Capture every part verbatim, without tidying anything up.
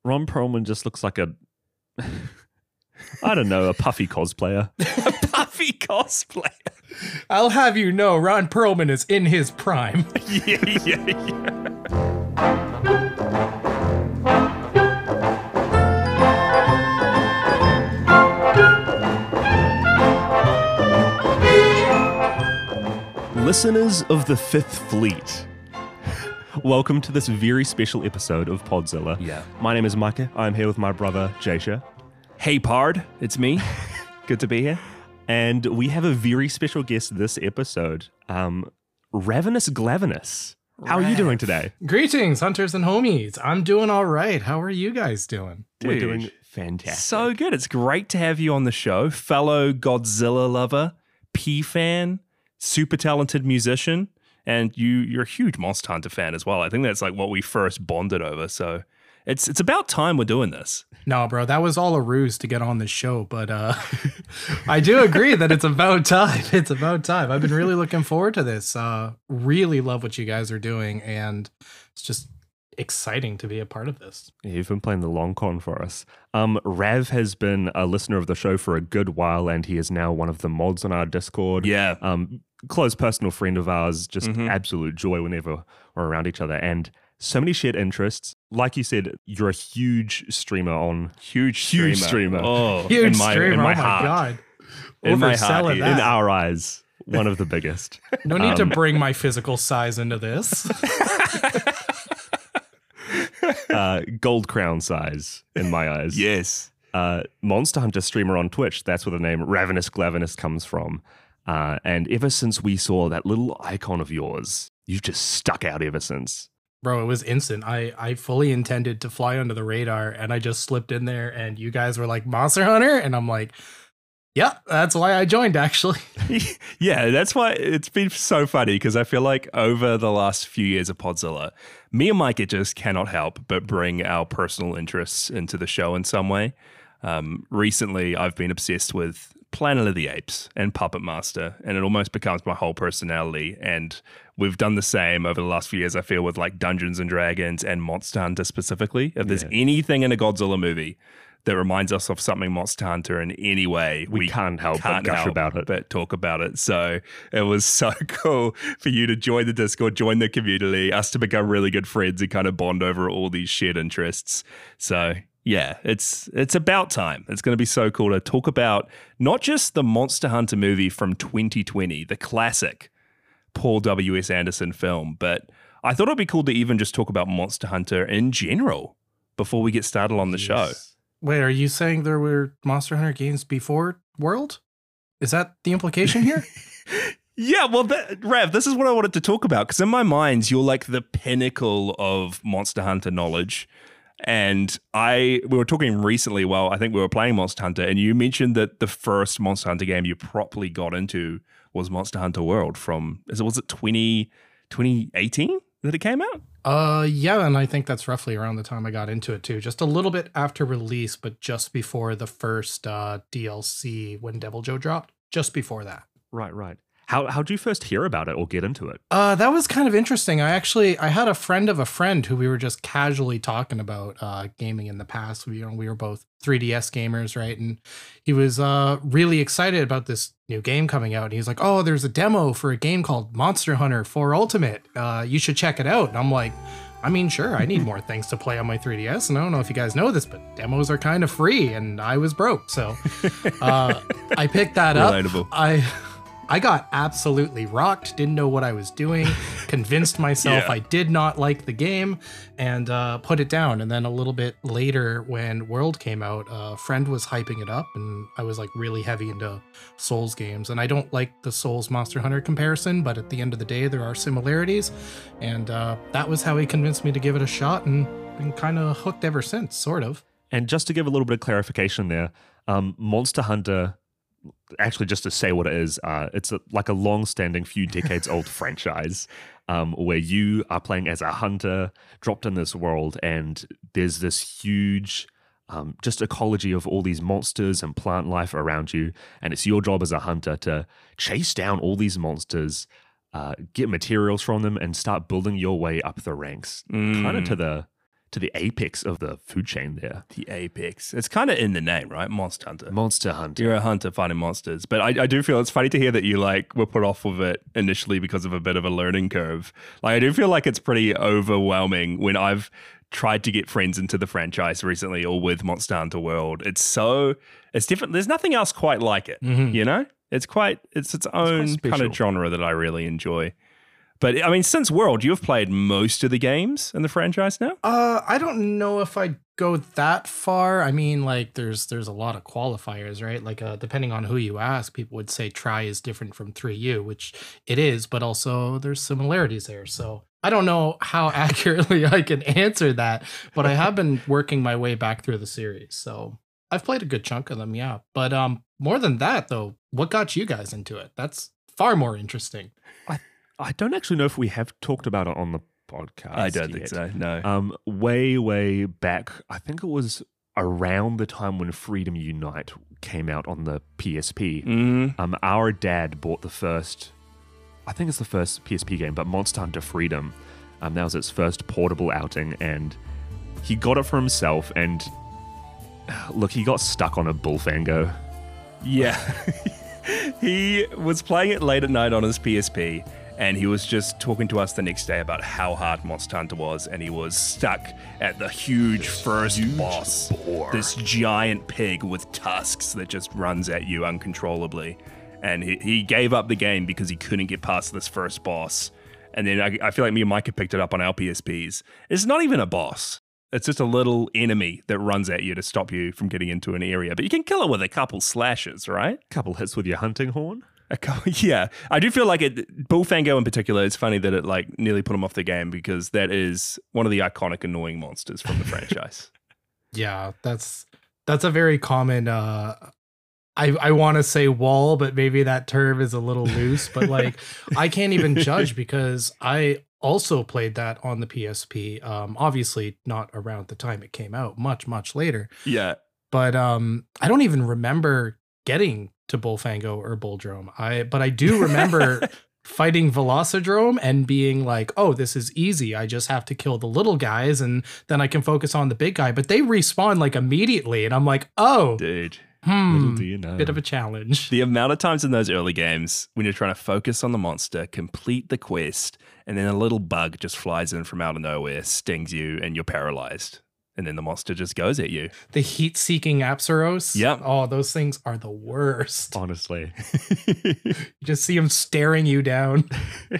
Ron Perlman just looks like a, I don't know, a puffy cosplayer. A puffy cosplayer. I'll have you know, Ron Perlman is in his prime. yeah, yeah, yeah. Listeners of the Fifth Fleet, welcome to this very special episode of Podzilla. Yeah. My name is Micah. I'm here with my brother, Jasha. Hey, Pard, it's me. Good to be here. And we have a very special guest this episode, um, Ravenous Glavenous. How are you doing today? Greetings, hunters and homies. I'm doing all right. How are you guys doing? We're Dude, doing fantastic. So good. It's great to have you on the show. Fellow Godzilla lover, P fan, super talented musician, and you, you're a huge Monster Hunter fan as well. I think that's like what we first bonded over. So it's it's about time we're doing this. No, bro, that was all a ruse to get on the show. But uh, I do agree that it's about time. It's about time. I've been really looking forward to this. Uh, really love what you guys are doing, and it's just exciting to be a part of this. Yeah, you've been playing the long con for us. Um, Rav has been a listener of the show for a good while, and he is now one of the mods on our Discord. Yeah. Um, close personal friend of ours, just Mhm. absolute joy whenever we're around each other. And so many shared interests. Like you said, you're a huge streamer on Huge Huge streamer. streamer. Oh, Huge in my, streamer. in my oh my heart. god. In my heart, Overselling he- that. in our eyes, one of the biggest. No need to Um, bring my physical size into this. uh, gold crown size in my eyes. Yes. Uh, Monster Hunter streamer on Twitch. That's where the name Ravenous Glavenous comes from. Uh, and ever since we saw that little icon of yours, you've just stuck out ever since. Bro, it was instant. I, I fully intended to fly under the radar, and I just slipped in there, and you guys were like, Monster Hunter? And I'm like, yeah, that's why I joined, actually. Yeah, that's why it's been so funny, because I feel like over the last few years of Podzilla, me and Mike, it just cannot help but bring our personal interests into the show in some way. Um, recently, I've been obsessed with Planet of the Apes and Puppet Master, and it almost becomes my whole personality. And we've done the same over the last few years, I feel, with like Dungeons and Dragons and Monster Hunter specifically. If there's Yeah. anything in a Godzilla movie that reminds us of something Monster Hunter in any way, We, can't help can't but gush help about it. but talk about it. So it was so cool for you to join the Discord, join the community, us to become really good friends and kind of bond over all these shared interests. So yeah, it's it's about time. It's going to be so cool to talk about not just the Monster Hunter movie from twenty twenty, the classic Paul W S. Anderson film, but I thought it'd be cool to even just talk about Monster Hunter in general before we get started on the show. Wait, are you saying there were Monster Hunter games before World? Is that the implication here? Yeah, well, that, Rav, this is what I wanted to talk about, because in my mind, you're like the pinnacle of Monster Hunter knowledge. And I, we were talking recently, well, I think we were playing Monster Hunter, and you mentioned that the first Monster Hunter game you properly got into was Monster Hunter World from, is it, was it twenty, twenty eighteen that it came out? Uh, yeah, and I think that's roughly around the time I got into it too. Just a little bit after release, but just before the first uh, D L C when Devil Joe dropped. Just before that. Right, right. How how'd you first hear about it or get into it? Uh, that was kind of interesting. I actually I had a friend of a friend who we were just casually talking about uh, gaming in the past. We, you know, we were both three D S gamers, right? And he was uh, really excited about this new game coming out. And he's like, "Oh, there's a demo for a game called Monster Hunter four Ultimate. Uh, you should check it out." And I'm like, I mean, sure, I need more things to play on my three D S, and I don't know if you guys know this, but demos are kind of free, and I was broke, so uh, I picked that up. Relatable. I I got absolutely rocked, didn't know what I was doing, convinced myself Yeah. I did not like the game, and uh, put it down. And then a little bit later, when World came out, a friend was hyping it up, and I was like really heavy into Souls games. And I don't like the Souls Monster Hunter comparison, but at the end of the day, there are similarities. And uh, that was how he convinced me to give it a shot, and been kind of hooked ever since, sort of. And just to give a little bit of clarification there, um, Monster Hunter, actually just to say what it is, uh, it's a, like a long-standing, few decades old franchise um, where you are playing as a hunter dropped in this world, and there's this huge um, just ecology of all these monsters and plant life around you, and it's your job as a hunter to chase down all these monsters, uh, get materials from them, and start building your way up the ranks, Mm. kind of to the to the apex of the food chain there. The apex. It's kind of in the name, right? Monster Hunter. Monster Hunter. You're a hunter finding monsters. But I, I do feel it's funny to hear that you like were put off with it initially because of a bit of a learning curve. Like I do feel like it's pretty overwhelming when I've tried to get friends into the franchise recently or with Monster Hunter World. It's so, it's different. There's nothing else quite like it, Mhm. you know? It's quite, it's its own kind special. of genre that I really enjoy. But I mean, since World, you've played most of the games in the franchise now? Uh, I don't know if I'd go that far. I mean, like, there's there's a lot of qualifiers, right? Like, uh, depending on who you ask, people would say Tri is different from three U, which it is, but also there's similarities there. So I don't know how accurately I can answer that, but I have been working my way back through the series. So I've played a good chunk of them, yeah. But um, more than that, though, what got you guys into it? That's far more interesting. I don't actually know if we have talked about it on the podcast. I don't think yet. so, no. Um, way, way back, I think it was around the time when Freedom Unite came out on the P S P. Mm. Um, our dad bought the first, I think it's the first P S P game, but Monster Hunter Freedom. Um, that was its first portable outing, and he got it for himself. And look, he got stuck on a Bullfango. Yeah. He was playing it late at night on his P S P, and he was just talking to us the next day about how hard Monster Hunter was, and he was stuck at the huge This first huge boss. boar. This giant pig with tusks that just runs at you uncontrollably. And he, he gave up the game because he couldn't get past this first boss. And then I, I feel like me and Micah picked it up on our P S Ps. It's not even a boss. It's just a little enemy that runs at you to stop you from getting into an area. But you can kill it with a couple slashes, right? Couple hits with your hunting horn. A couple, yeah. I do feel like it, Bullfango in particular, it's funny that it like nearly put him off the game because that is one of the iconic annoying monsters from the franchise. Yeah, that's that's a very common uh I I want to say wall, but maybe that term is a little loose, but like I can't even judge because I also played that on the P S P. Um obviously not around the time it came out, much much later. Yeah. But um I don't even remember getting to Bullfango or Bulldrome. I but I do remember fighting Velocidrome and being like, oh, this is easy. I just have to kill the little guys and then I can focus on the big guy. But they respawn like immediately. And I'm like, oh, Dude. hmm, Little do you know. bit of a challenge. The amount of times in those early games when you're trying to focus on the monster, complete the quest, and then a little bug just flies in from out of nowhere, stings you, and you're paralyzed. And then the monster just goes at you. The heat-seeking Apsaros. Yep. Oh, those things are the worst. Honestly. You just see them staring you down.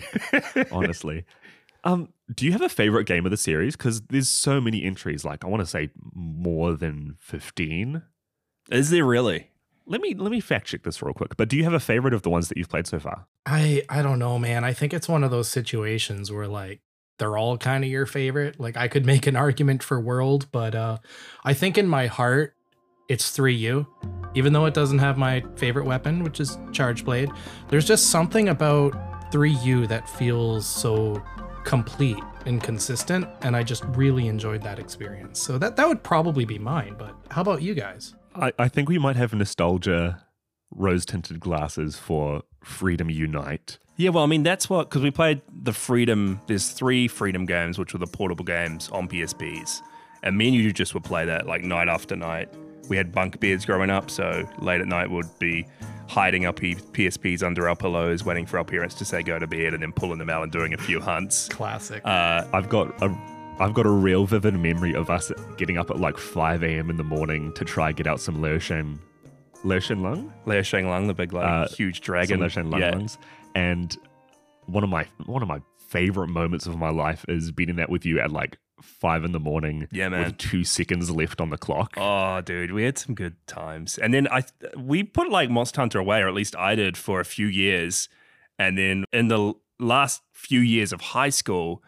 Honestly. Um, do you have a favorite game of the series? Because there's so many entries. Like, I want to say more than fifteen. Is there really? Let me let me fact check this real quick. But do you have a favorite of the ones that you've played so far? I I don't know, man. I think it's one of those situations where like they're all kind of your favorite. Like I could make an argument for World, but uh I think in my heart it's three U. Even though it doesn't have my favorite weapon, which is Charge Blade, there's just something about three U that feels so complete and consistent, and I just really enjoyed that experience. So that that would probably be mine, but how about you guys? I, I think we might have nostalgia rose-tinted glasses for Freedom Unite. Yeah, well, I mean, that's what, because we played the Freedom, there's three Freedom games, which were the portable games on P S Ps. And me and you just would play that like night after night. We had bunk beds growing up, so late at night we'd be hiding our P- PSPs under our pillows, waiting for our parents to say go to bed, and then pulling them out and doing a few hunts. Classic. Uh, I've got a I've got a real vivid memory of us getting up at like five a.m. in the morning to try get out some Lershen Lershen Lung? Leo Shanglang, the big like Uh, huge dragon. Some Lershen Lung yeah. lungs. And one of my one of my favorite moments of my life is beating that with you at like five in the morning Yeah, man. with two seconds left on the clock. Oh, dude, we had some good times. And then I we put like Monster Hunter away, or at least I did, for a few years. And then in the last few years of high school,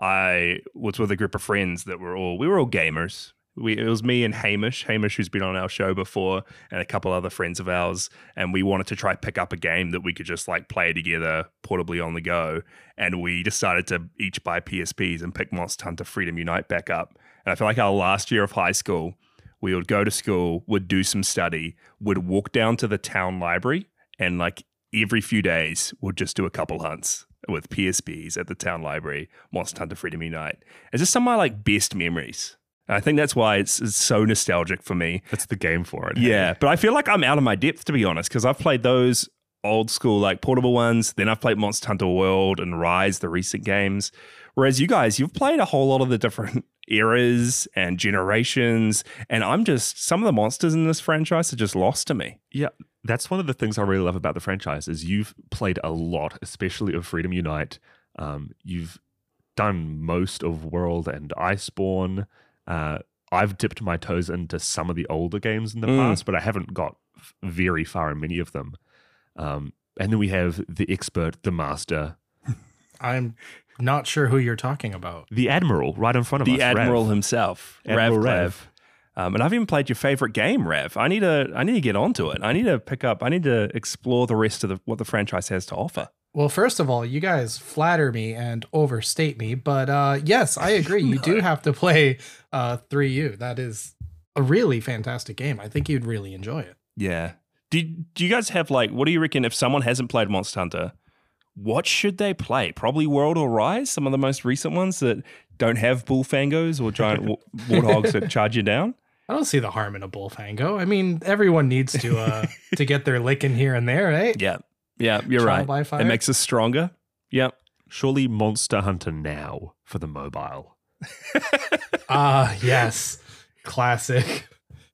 I was with a group of friends that were all, we were all gamers. We, it was me and Hamish, Hamish who's been on our show before, and a couple other friends of ours. And we wanted to try pick up a game that we could just like play together portably on the go. And we decided to each buy P S Ps and pick Monster Hunter Freedom Unite back up. And I feel like our last year of high school, we would go to school, would do some study, would walk down to the town library, and like every few days, we'd just do a couple hunts. with P S Bs at the town library, Monster Hunter Freedom Unite. It's just some of my like best memories. And I think that's why it's, it's so nostalgic for me. That's the game for it. Yeah, hey? but I feel like I'm out of my depth, to be honest, because I've played those old school like portable ones. Then I've played Monster Hunter World and Rise, the recent games. Whereas you guys, you've played a whole lot of the different eras and generations. And I'm just, some of the monsters in this franchise are just lost to me. Yeah, that's one of the things I really love about the franchise is you've played a lot, especially of Freedom Unite. Um, you've done most of World and Iceborne. Uh, I've dipped my toes into some of the older games in the Mm. past, but I haven't got f- very far in many of them. Um, and then we have the expert, the master, I'm not sure who you're talking about. the admiral right in front of The us. Admiral Rav. himself, Admiral Rav. Rav. Rav. Um, and I've even played your favorite game, Rav. I need to, I need to get onto it. I need to pick up. I need to explore the rest of the, what the franchise has to offer. Well, first of all, you guys flatter me and overstate me, but uh, yes, I agree. You do have to play uh, three U. That is a really fantastic game. I think you'd really enjoy it. Yeah. Do, do you guys have like, what do you reckon if someone hasn't played Monster Hunter, what should they play? Probably World or Rise, some of the most recent ones that don't have bullfangos or giant wa- warthogs that charge you down. I don't see the harm in a bullfango. I mean, everyone needs to uh, to get their lick in here and there, right? Yeah. Yeah, you're Trial right. by fire. It makes us stronger. Yep. Surely Monster Hunter Now for the mobile. Ah, yes. Classic.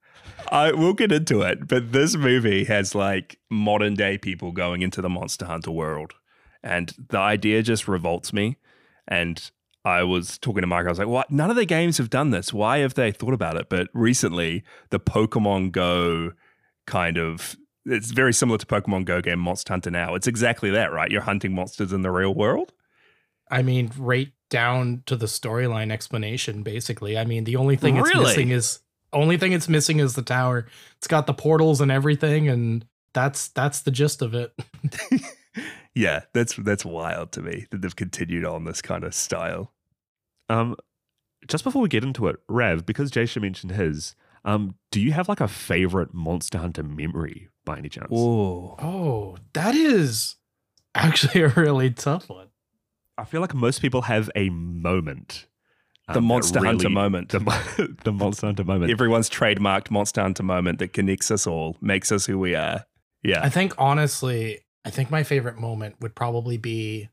I will get into it, but this movie has like modern day people going into the Monster Hunter world. And the idea just revolts me. And I was talking to Mike, I was like, what? None of the games have done this. Why have they thought about it? But recently, the Pokemon Go kind of, it's very similar to Pokemon Go game Monster Hunter Now. It's exactly that, right? You're hunting monsters in the real world. I mean, right down to the storyline explanation, basically. I mean, the only thing it's Really? missing is only thing it's missing is the tower. It's got the portals and everything, and that's that's the gist of it. Yeah, that's that's wild to me that they've continued on this kind of style. Um, just before we get into it, Rav, because Jaysha mentioned his, um, do you have like a favorite Monster Hunter memory by any chance? Whoa. Oh, that is actually a really tough one. I feel like most people have a moment. The um, that Monster Hunter moment. The, mo- the Monster Hunter moment. Everyone's trademarked Monster Hunter moment that connects us all, makes us who we are. Yeah. I think honestly, I think my favorite moment would probably be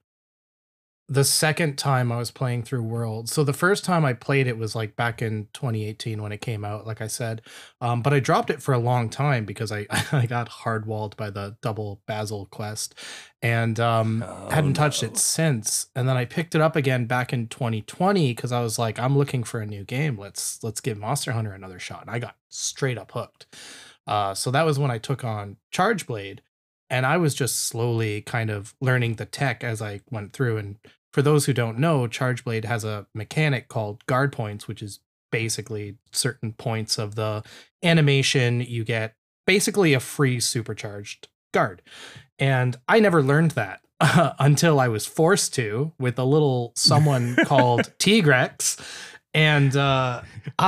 the second time I was playing through World. So the first time I played it was like back in twenty eighteen when it came out, like I said. Um, but I dropped it for a long time because I, I got hardwalled by the double Basil quest and um, Oh, hadn't touched no. it since. And then I picked it up again back in twenty twenty because I was like, I'm looking for a new game. Let's let's give Monster Hunter another shot. And I got straight up hooked. Uh, so that was when I took on Charge Blade. And I was just slowly kind of learning the tech as I went through. And for those who don't know, Charge Blade has a mechanic called guard points, which is basically certain points of the animation. You get basically a free supercharged guard. And I never learned that uh, until I was forced to with a little someone called Tigrex. And uh,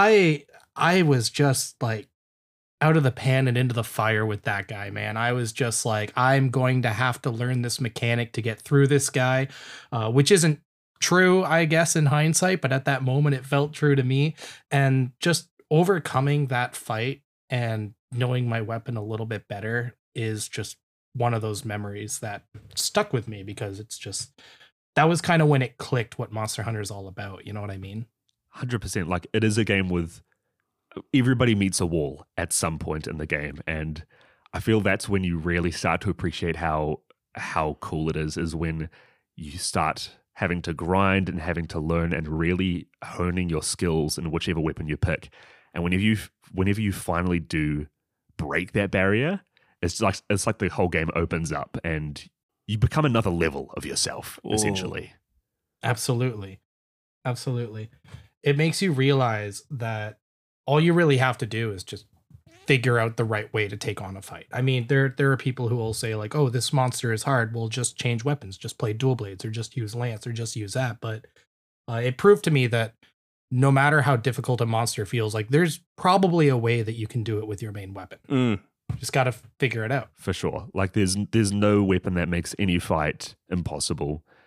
I I was just like, out of the pan and into the fire with that guy, man. I was just like, I'm going to have to learn this mechanic to get through this guy, uh, which isn't true, I guess, in hindsight, but at that moment it felt true to me. And just overcoming that fight and knowing my weapon a little bit better is just one of those memories that stuck with me because it's just, that was kind of when it clicked what Monster Hunter is all about. You know what I mean? one hundred percent. Like, it is a game with everybody meets a wall at some point in the game, and I feel that's when you really start to appreciate how how cool it is is when you start having to grind and having to learn and really honing your skills in whichever weapon you pick. And whenever you whenever you finally do break that barrier, it's like it's like the whole game opens up and you become another level of yourself, Ooh. essentially. Absolutely. Absolutely. It makes you realize that all you really have to do is just figure out the right way to take on a fight. I mean, there there are people who will say like, oh, this monster is hard. Well, just change weapons, just play dual blades or just use lance or just use that. But uh, it proved to me that no matter how difficult a monster feels, like there's probably a way that you can do it with your main weapon. Mm. Just got to figure it out. For sure. Like there's there's no weapon that makes any fight impossible.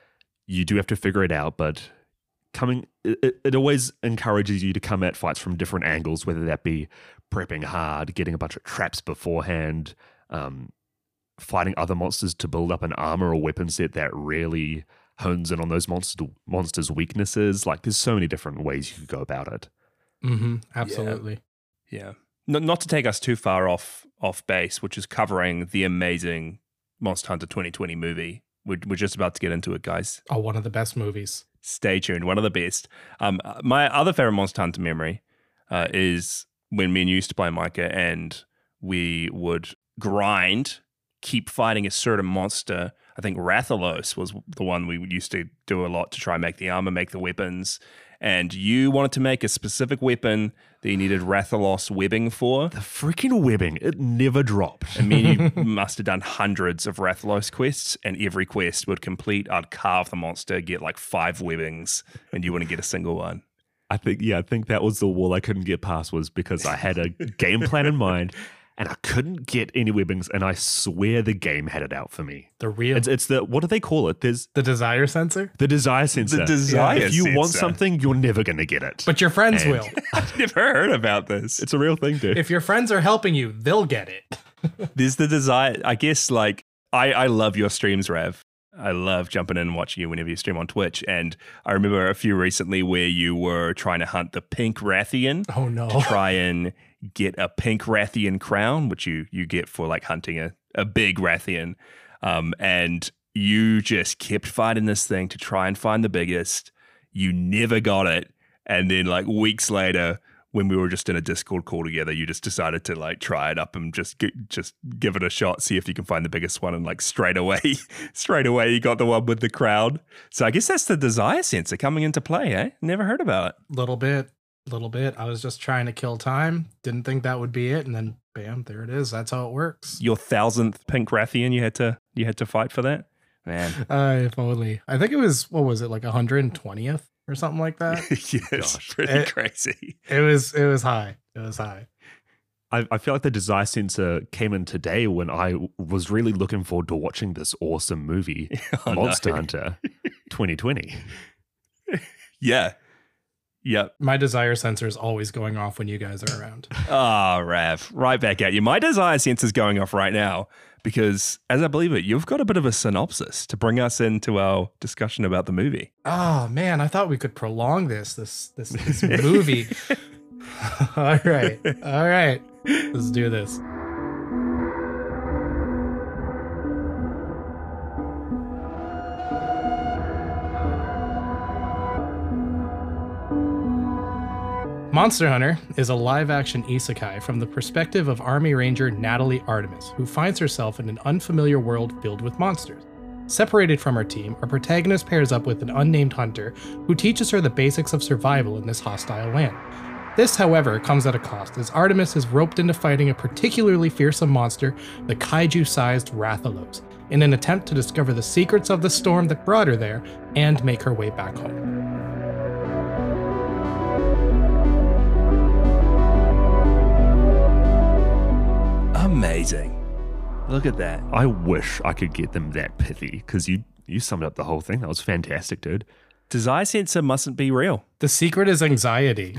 you do have to figure it out, but coming it, it always encourages you to come at fights from different angles, whether that be prepping hard, getting a bunch of traps beforehand, um, fighting other monsters to build up an armor or weapon set that really hones in on those monster, monsters' weaknesses. Like, there's so many different ways you could go about it. Mm-hmm. Absolutely. Yeah. yeah. Not, not to take us too far off off base, which is covering the amazing Monster Hunter twenty twenty movie. We're, we're just about to get into it, guys. Oh, one of the best movies. Stay tuned. One of the best. Um, my other favorite Monster Hunter memory uh, is when me and you used to play Micah, and we would grind, keep fighting a certain monster. I think Rathalos was the one we used to do a lot to try and make the armor, make the weapons. And you wanted to make a specific weapon that you needed Rathalos webbing for. The freaking webbing, it never dropped. And me and you must have done hundreds of Rathalos quests, and every quest would complete, I'd carve the monster, get like five webbings, and you wouldn't get a single one. I think, yeah, I think that was the wall I couldn't get past, was because I had a game plan in mind and I couldn't get any webbings, and I swear the game had it out for me. The real... It's, it's the, what do they call it? There's the desire sensor? The desire sensor. The desire If you sensor. want something, you're never going to get it. But your friends And- will. I've never heard about this. It's a real thing, dude. If your friends are helping you, they'll get it. There's the desire. I guess, like, I, I love your streams, Rav. I love jumping in and watching you whenever you stream on Twitch. And I remember a few recently where you were trying to hunt the pink Rathian. Oh, no. To try and get a pink Rathian crown, which you you get for like hunting a, a big Rathian. Um, and you just kept fighting this thing to try and find the biggest. You never got it. And then like weeks later, when we were just in a Discord call together, you just decided to like try it up and just g- just give it a shot, see if you can find the biggest one. And like straight away, straight away, you got the one with the crown. So I guess that's the desire sensor coming into play, eh? Never heard about it. Little bit. Little bit. I was just trying to kill time. Didn't think that would be it. And then bam, there it is. That's how it works. Your thousandth pink Rathian, you had to you had to fight for that? Man. Uh, if only. I think it was, what was it, like one hundred twentieth or something like that? Yeah, it's Gosh. pretty It- crazy. It was, it was high. It was high. I, I feel like the desire sensor came in today when I was really looking forward to watching this awesome movie, Oh, no. Monster Hunter twenty twenty. Yeah. Yep. My desire sensor is always going off when you guys are around. Ah, Rav, right back at you. My desire sensor's going off right now because, as I believe it, you've got a bit of a synopsis to bring us into our discussion about the movie. Oh man, I thought we could prolong this, this, this, this movie. All right. All right. Let's do this. Monster Hunter is a live-action isekai from the perspective of Army Ranger Natalie Artemis, who finds herself in an unfamiliar world filled with monsters. Separated from her team, our protagonist pairs up with an unnamed hunter who teaches her the basics of survival in this hostile land. This, however, comes at a cost, as Artemis is roped into fighting a particularly fearsome monster, the kaiju-sized Rathalos, in an attempt to discover the secrets of the storm that brought her there and make her way back home. Amazing. Look at that. I wish I could get them that pithy, because you you summed up the whole thing. That was fantastic, dude. Desire sensor mustn't be real. The secret is anxiety.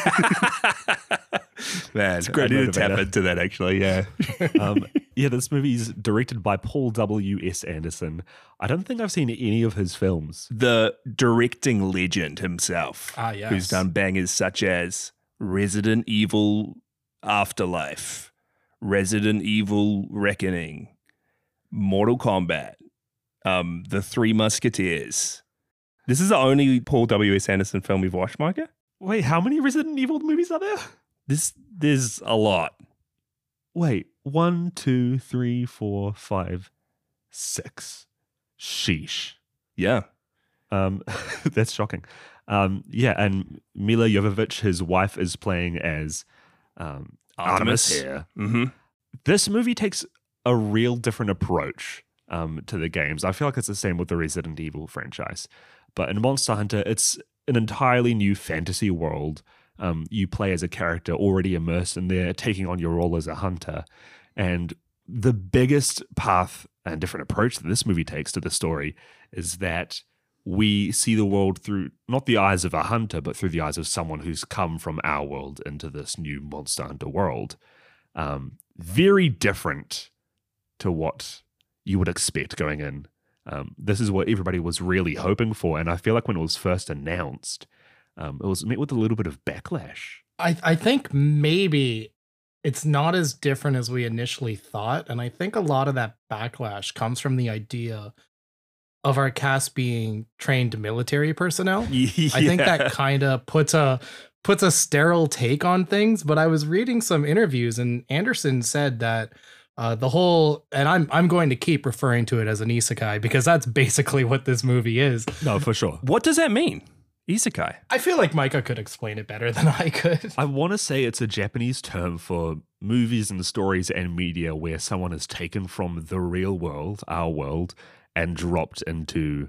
Man, It's a great I need to tap motivator. into that actually, yeah. Um, yeah, this movie is directed by Paul W S Anderson. I don't think I've seen any of his films. The directing legend himself, Ah, yes. who's done bangers such as Resident Evil Afterlife, Resident Evil Reckoning, Mortal Kombat, um, The Three Musketeers. This is the only Paul W S Anderson film we've watched, Micah? Wait, how many Resident Evil movies are there? This There's a lot. Wait, one, two, three, four, five, six. Sheesh. Yeah. Um, that's shocking. Um, yeah, and Mila Jovovich, his wife, is playing as um, Artemis here. Mm-hmm. This movie takes a real different approach um, to the games. I feel like it's the same with the Resident Evil franchise. But in Monster Hunter, it's an entirely new fantasy world. Um, you play as a character already immersed in there, taking on your role as a hunter. And the biggest path and different approach that this movie takes to the story is that we see the world through not the eyes of a hunter, but through the eyes of someone who's come from our world into this new Monster Hunter world. Um, very different to what you would expect going in. Um, this is what everybody was really hoping for, and I feel like when it was first announced, um, it was met with a little bit of backlash. I, I think maybe it's not as different as we initially thought, and I think a lot of that backlash comes from the idea of our cast being trained military personnel. Yeah. I think that kind of puts a puts a sterile take on things. But I was reading some interviews, and Anderson said that uh, the whole, and I'm I'm going to keep referring to it as an isekai because that's basically what this movie is. No, for sure. What does that mean? Isekai. I feel like Micah could explain it better than I could. I want to say it's a Japanese term for movies and stories and media where someone is taken from the real world, our world, and dropped into,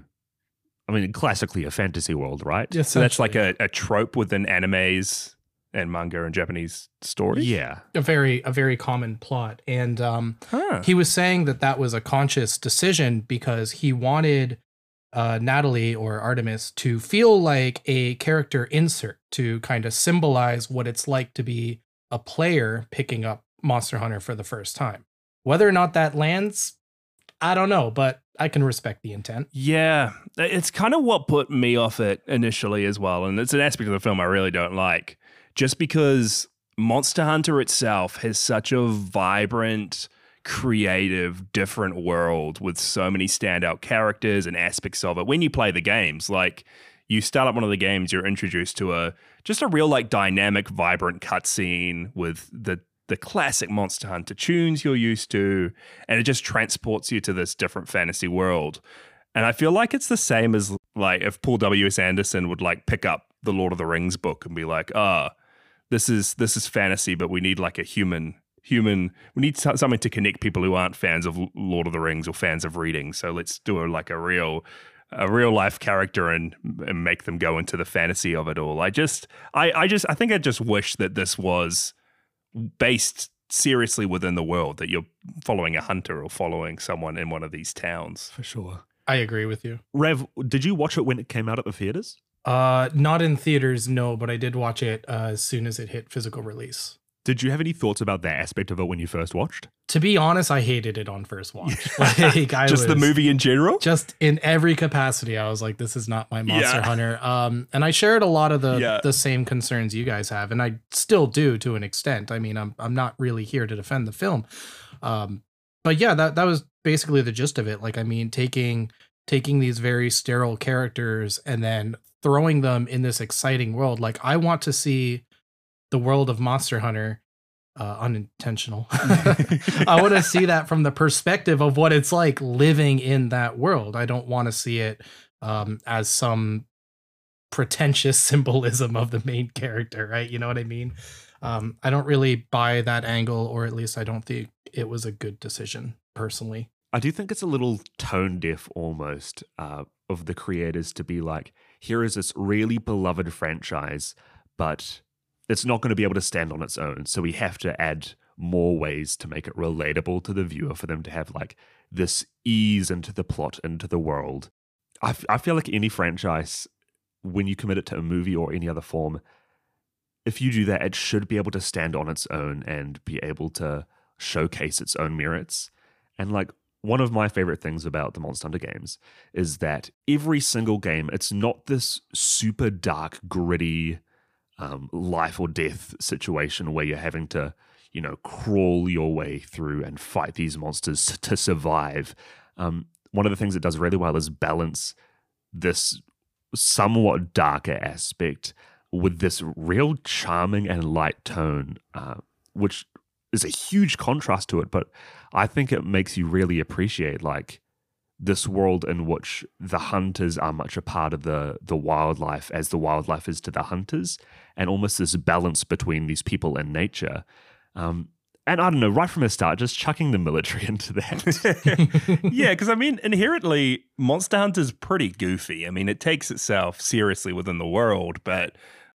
I mean, classically a fantasy world, right? Yes, So that's like a, a trope within animes and manga and Japanese stories? Yeah. a very a very common plot. And um, Huh. he was saying that that was a conscious decision because he wanted uh, Natalie or Artemis to feel like a character insert to kind of symbolize what it's like to be a player picking up Monster Hunter for the first time. Whether or not that lands, I don't know, but I can respect the intent. Yeah, it's kind of what put me off it initially as well. And it's an aspect of the film I really don't like. Just because Monster Hunter itself has such a vibrant, creative, different world with so many standout characters and aspects of it. When you play the games, like you start up one of the games, you're introduced to a just a real like dynamic, vibrant cutscene with the the classic Monster Hunter tunes you're used to, and it just transports you to this different fantasy world. And I feel like it's the same as like if Paul W S Anderson would like pick up the Lord of the Rings book and be like, ah, oh, this is this is fantasy, but we need like a human human. We need so- something to connect people who aren't fans of Lord of the Rings or fans of reading. So let's do a, like a real a real life character and, and make them go into the fantasy of it all. I just I I just I think I just wish that this was based seriously within the world, that you're following a hunter or following someone in one of these towns. For sure. I agree with you. Rev, did you watch it when it came out at the theaters? Uh, not in theaters, no, but I did watch it uh, as soon as it hit physical release. Did you have any thoughts about that aspect of it when you first watched? To be honest, I hated it on first watch. Like, I Just the was- movie in general? Just in every capacity, I was like, this is not my Monster Yeah. Hunter. Um, and I shared a lot of the Yeah. the same concerns you guys have, and I still do to an extent. I mean, I'm I'm not really here to defend the film. Um, but yeah, that that was basically the gist of it. Like, I mean, taking taking these very sterile characters and then throwing them in this exciting world. Like, I want to see the world of Monster Hunter. Uh, unintentional. I want to see that from the perspective of what it's like living in that world. I don't want to see it um, as some pretentious symbolism of the main character, right? You know what I mean? Um, I don't really buy that angle, or at least I don't think it was a good decision, personally. I do think it's a little tone deaf almost uh, of the creators to be like, here is this really beloved franchise, but it's not going to be able to stand on its own. So we have to add more ways to make it relatable to the viewer for them to have like this ease into the plot, into the world. I, f- I feel like any franchise, when you commit it to a movie or any other form, if you do that, it should be able to stand on its own and be able to showcase its own merits. And like one of my favorite things about the Monster Hunter games is that every single game, it's not this super dark, gritty, Um, life or death situation where you're having to, you know, crawl your way through and fight these monsters to, to survive. Um, one of the things it does really well is balance this somewhat darker aspect with this real charming and light tone, uh, which is a huge contrast to it. But I think it makes you really appreciate like this world in which the hunters are much a part of the the wildlife as the wildlife is to the hunters, and almost this balance between these people and nature. Um, and I don't know, right from the start, just chucking the military into that. Yeah, because I mean, inherently, Monster Hunter's pretty goofy. I mean, it takes itself seriously within the world, but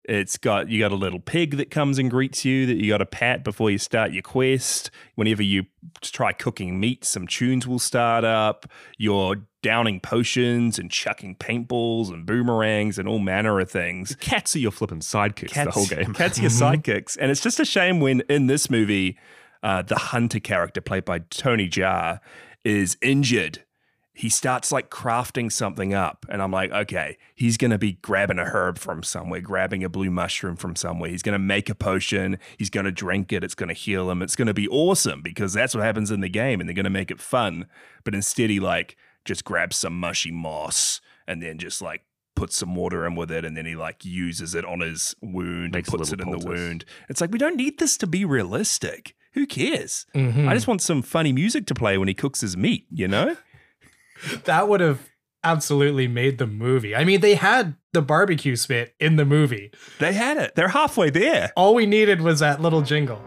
It's got you got a little pig that comes and greets you that you got to pat before you start your quest. Whenever you try cooking meat, some tunes will start up. You're downing potions and chucking paintballs and boomerangs and all manner of things. Cats are your flipping sidekicks Cats, the whole game. Cats are your sidekicks. And it's just a shame when in this movie, uh, the hunter character played by Tony Jaa is injured. He starts like crafting something up, and I'm like, okay, he's going to be grabbing a herb from somewhere, grabbing a blue mushroom from somewhere. He's going to make a potion. He's going to drink it. It's going to heal him. It's going to be awesome because that's what happens in the game, and they're going to make it fun. But instead, he like just grabs some mushy moss and then just like puts some water in with it, and then he like uses it on his wound Makes and a puts it in little the poultice. wound. It's like, we don't need this to be realistic. Who cares? Mhm. I just want some funny music to play when he cooks his meat, you know? That would have absolutely made the movie. I mean, they had the barbecue spit in the movie. They had it. They're halfway there. All we needed was that little jingle.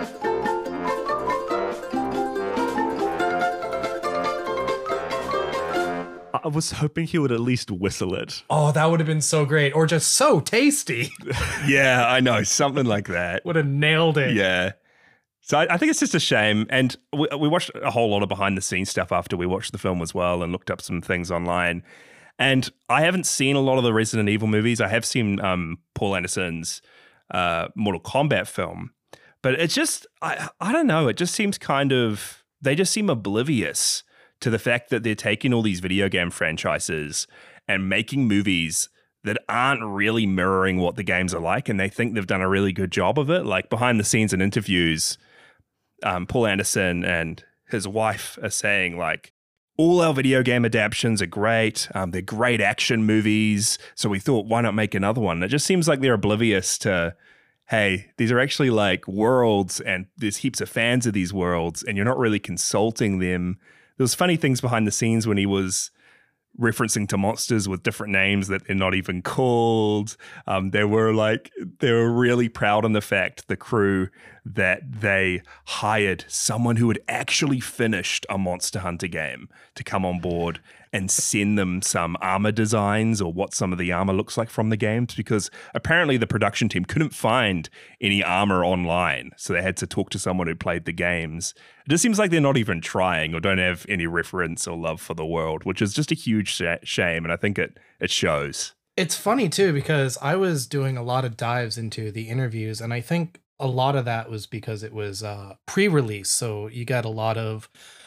I was hoping he would at least whistle it. Oh, that would have been so great. Or just so tasty. Yeah, I know. Something like that. Would have nailed it. Yeah. So I, I think it's just a shame. And we, we watched a whole lot of behind the scenes stuff after we watched the film as well and looked up some things online. And I haven't seen a lot of the Resident Evil movies. I have seen um, Paul Anderson's uh, Mortal Kombat film. But it's just, I, I don't know. It just seems kind of, they just seem oblivious to the fact that they're taking all these video game franchises and making movies that aren't really mirroring what the games are like, and they think they've done a really good job of it. Like behind the scenes and interviews, um, Paul Anderson and his wife are saying like, all our video game adaptations are great. Um, they're great action movies. So we thought, why not make another one? It just seems like they're oblivious to, hey, these are actually like worlds and there's heaps of fans of these worlds and you're not really consulting them. There was funny things behind the scenes when he was referencing to monsters with different names that they're not even called. Um, they were like, they were really proud on the fact, the crew, that they hired someone who had actually finished a Monster Hunter game to come on board and send them some armor designs or what some of the armor looks like from the games, because apparently the production team couldn't find any armor online. So they had to talk to someone who played the games. It just seems like they're not even trying or don't have any reference or love for the world, which is just a huge sh- shame. And I think it, it shows. It's funny too, because I was doing a lot of dives into the interviews, and I think a lot of that was because it was uh, pre-release. So you got a lot of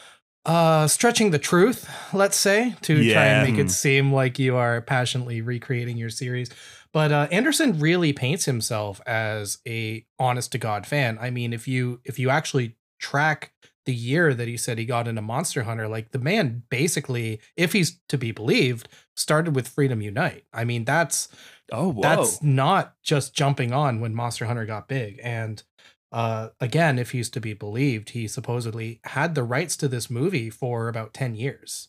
uh, stretching the truth, let's say, to Yeah. try and make it seem like you are passionately recreating your series. But uh, Anderson really paints himself as a honest to God fan. I mean, if you if you actually track the year that he said he got into Monster Hunter, like the man basically, if he's to be believed, started with Freedom Unite. I mean, that's Oh, whoa. that's not just jumping on when Monster Hunter got big. And uh, again, if he's to be believed, he supposedly had the rights to this movie for about ten years.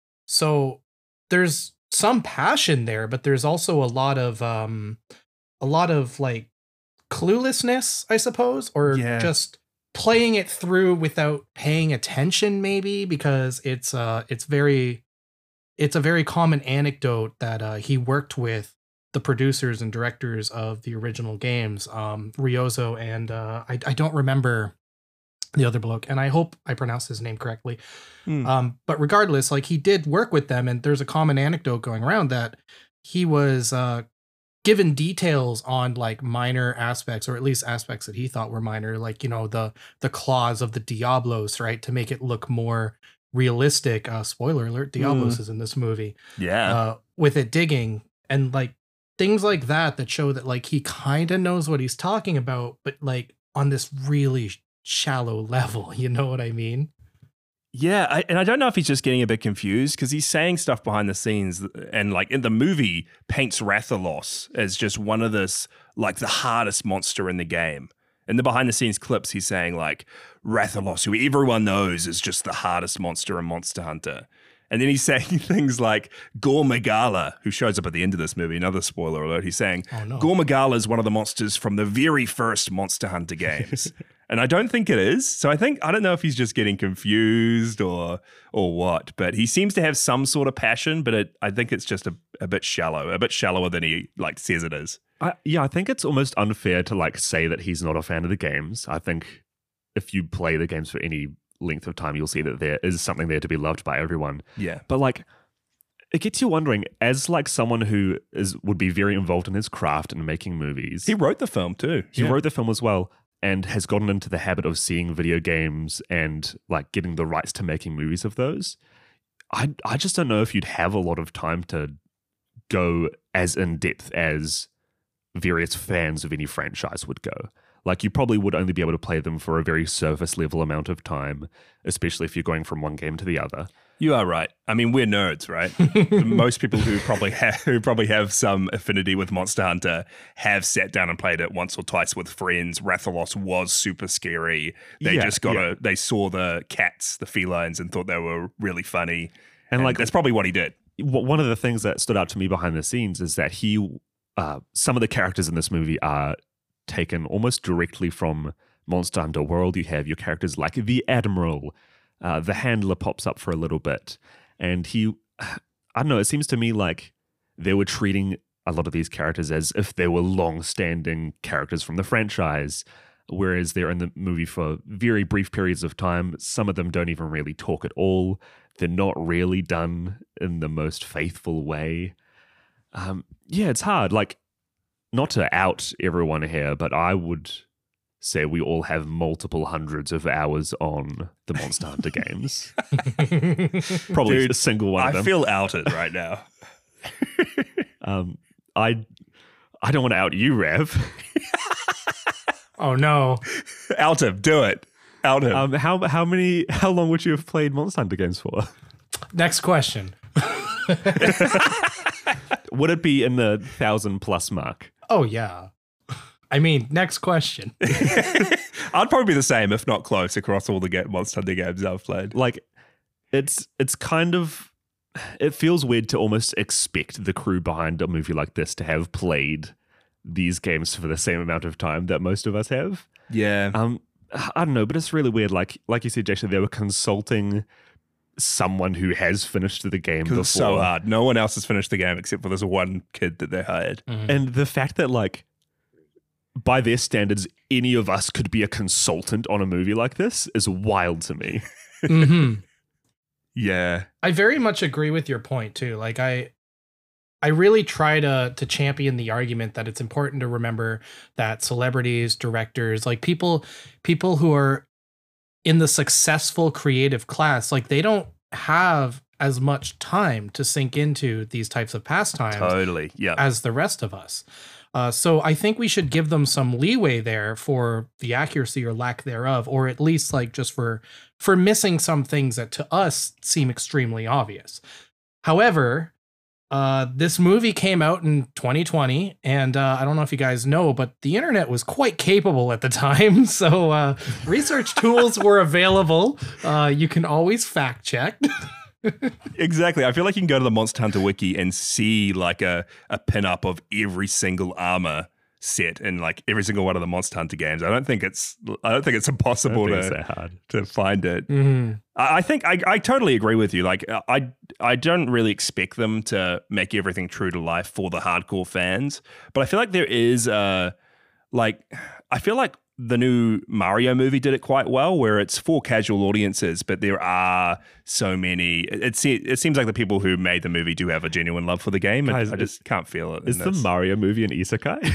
So there's some passion there, but there's also a lot of um, a lot of like cluelessness, I suppose, or Yeah. just playing it through without paying attention, maybe, because it's uh it's very it's a very common anecdote that uh, he worked with the producers and directors of the original games, um, Ryozo, and uh, I, I don't remember the other bloke, and I hope I pronounced his name correctly. Hmm. Um, but regardless, like he did work with them, and there's a common anecdote going around that he was uh, given details on like minor aspects, or at least aspects that he thought were minor, like, you know, the the claws of the Diablos, right, to make it look more realistic. Uh, spoiler alert: Diablos is in this movie. Yeah. Uh, with it digging and like things like that that show that like he kind of knows what he's talking about, but like on this really shallow level. You know what I mean? Yeah, I, and I don't know if he's just getting a bit confused because he's saying stuff behind the scenes, and like in the movie, paints Rathalos as just one of this, like the hardest monster in the game. In the behind the scenes clips, he's saying like Rathalos, who everyone knows is just the hardest monster in Monster Hunter. And then he's saying things like Gore Magala, who shows up at the end of this movie, another spoiler alert. He's saying Oh, no. Gore Magala is one of the monsters from the very first Monster Hunter games. And I don't think it is. So I think, I don't know if he's just getting confused or or what, but he seems to have some sort of passion, but it, I think it's just a, a bit shallow, a bit shallower than he like says it is. I, yeah, I think it's almost unfair to like say that he's not a fan of the games. I think if you play the games for any length of time, you'll see that there is something there to be loved by everyone. Yeah. But like, it gets you wondering, as like someone who is would be very involved in his craft and making movies. He wrote the film too. He yeah. wrote the film as well, and has gotten into the habit of seeing video games and like getting the rights to making movies of those. I I just don't know if you'd have a lot of time to go as in depth as various fans of any franchise would go. Like, you probably would only be able to play them for a very surface level amount of time, especially if you're going from one game to the other. You are right. I mean, we're nerds, right? Most people who probably have who probably have some affinity with Monster Hunter have sat down and played it once or twice with friends. Rathalos was super scary. They Yeah, just got yeah. a they saw the cats, the felines, and thought they were really funny. And, And like, that's probably what he did. w- one of the things that stood out to me behind the scenes is that he, uh, some of the characters in this movie are taken almost directly from Monster Hunter World. You have your characters like the Admiral, uh, the Handler pops up for a little bit, and he, I don't know, it seems to me like they were treating a lot of these characters as if they were long-standing characters from the franchise, whereas they're in the movie for very brief periods of time. Some of them don't even really talk at all. They're not really done in the most faithful way. Um, yeah, it's hard. Like, not to out everyone here, but I would say we all have multiple hundreds of hours on the Monster Hunter games. Probably Dude, a single one of I them. feel outed right now. um, I I don't want to out you, Rev. Oh no. Out him, do it. Out him. Um, how how many how long would you have played Monster Hunter games for? Next question. Would it be in the thousand plus mark? Oh yeah. I mean, next question. I'd probably be the same, if not close, across all the ga- Monster Hunter games I've played. Like, it's it's kind of, it feels weird to almost expect the crew behind a movie like this to have played these games for the same amount of time that most of us have. Yeah. Um, I don't know, but it's really weird. Like like you said, Jason, they were consulting someone who has finished the game before. It's so hard. No one else has finished the game except for this one kid that they hired. Mhm. And the fact that, like, by their standards, any of us could be a consultant on a movie like this is wild to me. Mhm. Yeah. I very much agree with your point too. Like I I really try to to champion the argument that it's important to remember that celebrities, directors, like people people who are in the successful creative class, like they don't have as much time to sink into these types of pastimes Totally. Yeah. as the rest of us. Uh, so I think we should give them some leeway there for the accuracy or lack thereof, or at least like just for for missing some things that to us seem extremely obvious. However, uh, this movie came out in twenty twenty, and uh, I don't know if you guys know, but the internet was quite capable at the time. So uh, research tools were available. Uh, you can always fact check. Exactly. I feel like you can go to the Monster Hunter wiki and see like a, a pin-up of every single armor set in like every single one of the Monster Hunter games. I don't think it's I don't think it's impossible I don't think to it's that hard. to find it. Mhm. I I think I, I totally agree with you. Like I I don't really expect them to make everything true to life for the hardcore fans, but I feel like there is a like I feel like the new Mario movie did it quite well, where it's for casual audiences, but there are so many. It, it, se- it seems like the people who made the movie do have a genuine love for the game, and Guys, I just can't feel it. Is in the this. Mario movie an isekai?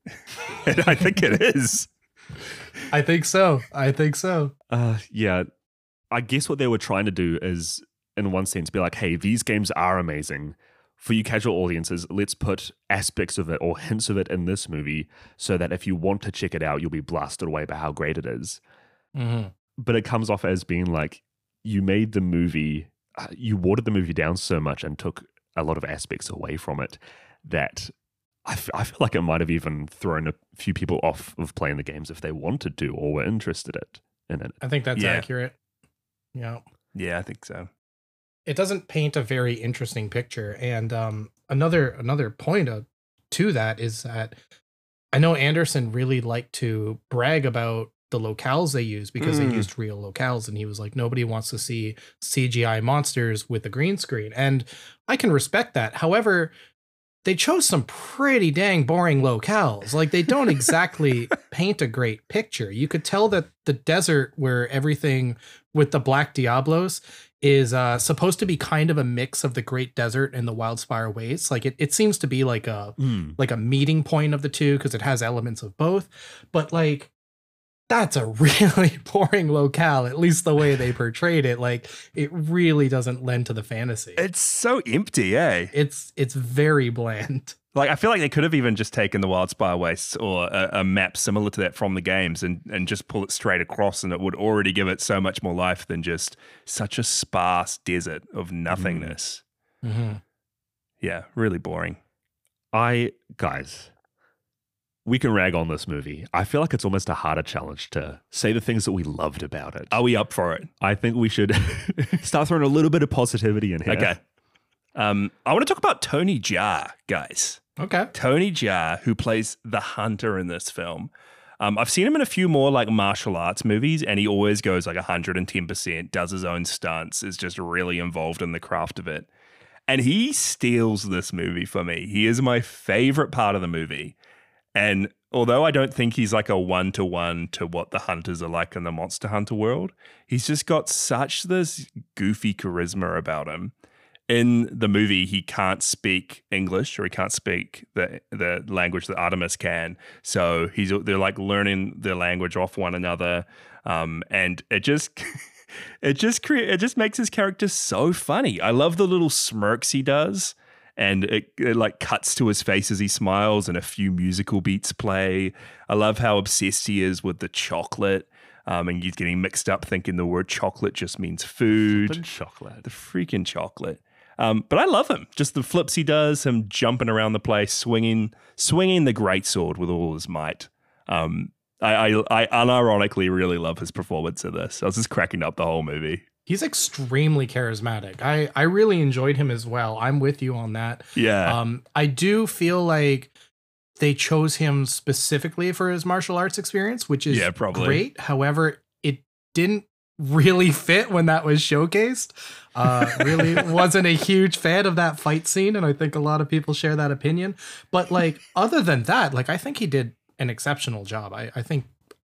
I think it is. I think so. I think so. Uh, yeah, I guess what they were trying to do is, in one sense, be like, hey, these games are amazing. For you casual audiences, let's put aspects of it or hints of it in this movie so that if you want to check it out, you'll be blasted away by how great it is. Mm-hmm. But it comes off as being like, you made the movie, uh, you watered the movie down so much and took a lot of aspects away from it that I, f- I feel like it might have even thrown a few people off of playing the games if they wanted to or were interested in it. I think that's Yeah. accurate. Yeah. Yeah, I think so. It doesn't paint a very interesting picture. And um, another another point of, to that is that I know Anderson really liked to brag about the locales they use because Mm. they used real locales. And he was like, nobody wants to see C G I monsters with a green screen. And I can respect that. However, they chose some pretty dang boring locales. Like they don't exactly paint a great picture. You could tell that the desert where everything with the Black Diablos is uh, supposed to be kind of a mix of the Great Desert and the Wildspire Wastes. Like it, it seems to be like a Mm. like a meeting point of the two because it has elements of both. But like that's a really boring locale, at least the way they portrayed it. Like it really doesn't lend to the fantasy. It's so empty, eh? It's it's very bland. Like, I feel like they could have even just taken the Wildspire Wastes or a, a map similar to that from the games and, and just pull it straight across, and it would already give it so much more life than just such a sparse desert of nothingness. Mm-hmm. Yeah, really boring. I, guys, we can rag on this movie. I feel like it's almost a harder challenge to say the things that we loved about it. Are we up for it? I think we should start throwing a little bit of positivity in here. Okay. Um, I want to talk about Tony Jaa, guys. Okay. Tony Jaa, who plays the hunter in this film. Um, I've seen him in a few more like martial arts movies, and he always goes like one hundred ten percent, does his own stunts, is just really involved in the craft of it. And he steals this movie for me. He is my favorite part of the movie. And although I don't think he's like a one-to-one to what the hunters are like in the Monster Hunter world, he's just got such this goofy charisma about him. In the movie, he can't speak English, or he can't speak the the language that Artemis can. So he's they're like learning their language off one another, um, and it just it just crea- it just makes his character so funny. I love the little smirks he does, and it, it like cuts to his face as he smiles, and a few musical beats play. I love how obsessed he is with the chocolate. Um, and he's getting mixed up thinking the word chocolate just means food. Flippin' chocolate. The freaking chocolate. Um, but I love him. Just the flips he does, him jumping around the place, swinging, swinging the greatsword with all his might. Um, I, I, I unironically really love his performance in this. I was just cracking up the whole movie. He's extremely charismatic. I, I really enjoyed him as well. I'm with you on that. Yeah. Um, I do feel like they chose him specifically for his martial arts experience, which is Yeah, probably. great. However, it didn't really fit when that was showcased. Uh, really wasn't a huge fan of that fight scene, and I think a lot of people share that opinion. But like, other than that, like I think he did an exceptional job. I, I think,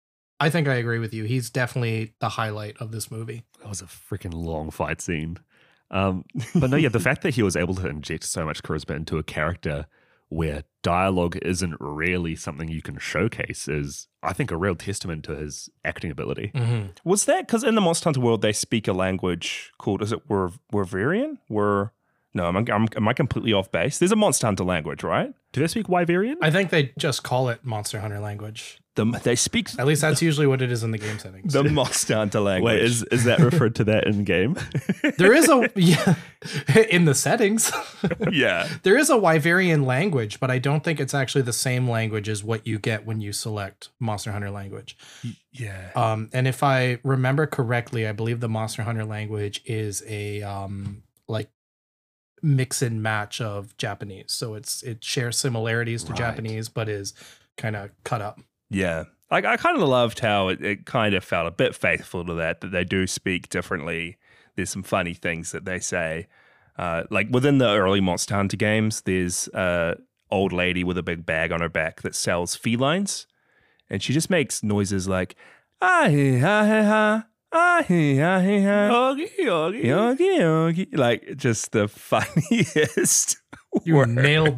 I think I agree with you. He's definitely the highlight of this movie. That was a freaking long fight scene. Um, but no, yeah, the fact that he was able to inject so much charisma into a character where dialogue isn't really something you can showcase is, I think, a real testament to his acting ability. Mm-hmm. Was that because in the Monster Hunter world, they speak a language called, is it Wer- Werverian? Wer- no, am I, am, am I completely off base? There's a Monster Hunter language, right? Do they speak Wyverian? I think they just call it Monster Hunter language. The, they speak At least that's usually what it is in the game settings. the Monster Hunter language. Wait, is, is that referred to that in game? There is a yeah in the settings. yeah. There is a Wyverian language, but I don't think it's actually the same language as what you get when you select Monster Hunter language. Yeah. Um, and if I remember correctly, I believe the Monster Hunter language is a um like mix and match of Japanese. So it's it shares similarities to Right. Japanese, but is kind of cut up. Yeah. Like, I kind of loved how it, it kind of felt a bit faithful to that, that they do speak differently. There's some funny things that they say. Uh, like within the early Monster Hunter games, there's a old lady with a big bag on her back that sells felines. And she just makes noises like, ah, he, ha, he, ha, ah, he, ha, he, ha, Yogi, yogi. yogi, yogi. Like, just the funniest You words. nailed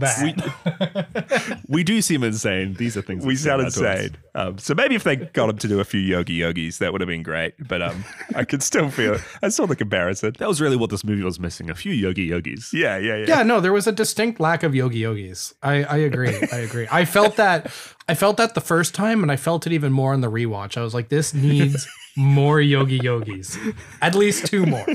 that. We do seem insane. These are things that We stand sound out to us. insane. Um, so maybe if they got him to do a few yogi yogis, that would have been great. But um, I could still feel, I saw the comparison. That was really what this movie was missing. A few yogi yogis. Yeah, yeah, yeah. Yeah, no, there was a distinct lack of yogi yogis. I, I agree. I agree. I felt that I felt that the first time, and I felt it even more in the rewatch. I was like, this needs more yogi yogis. At least two more.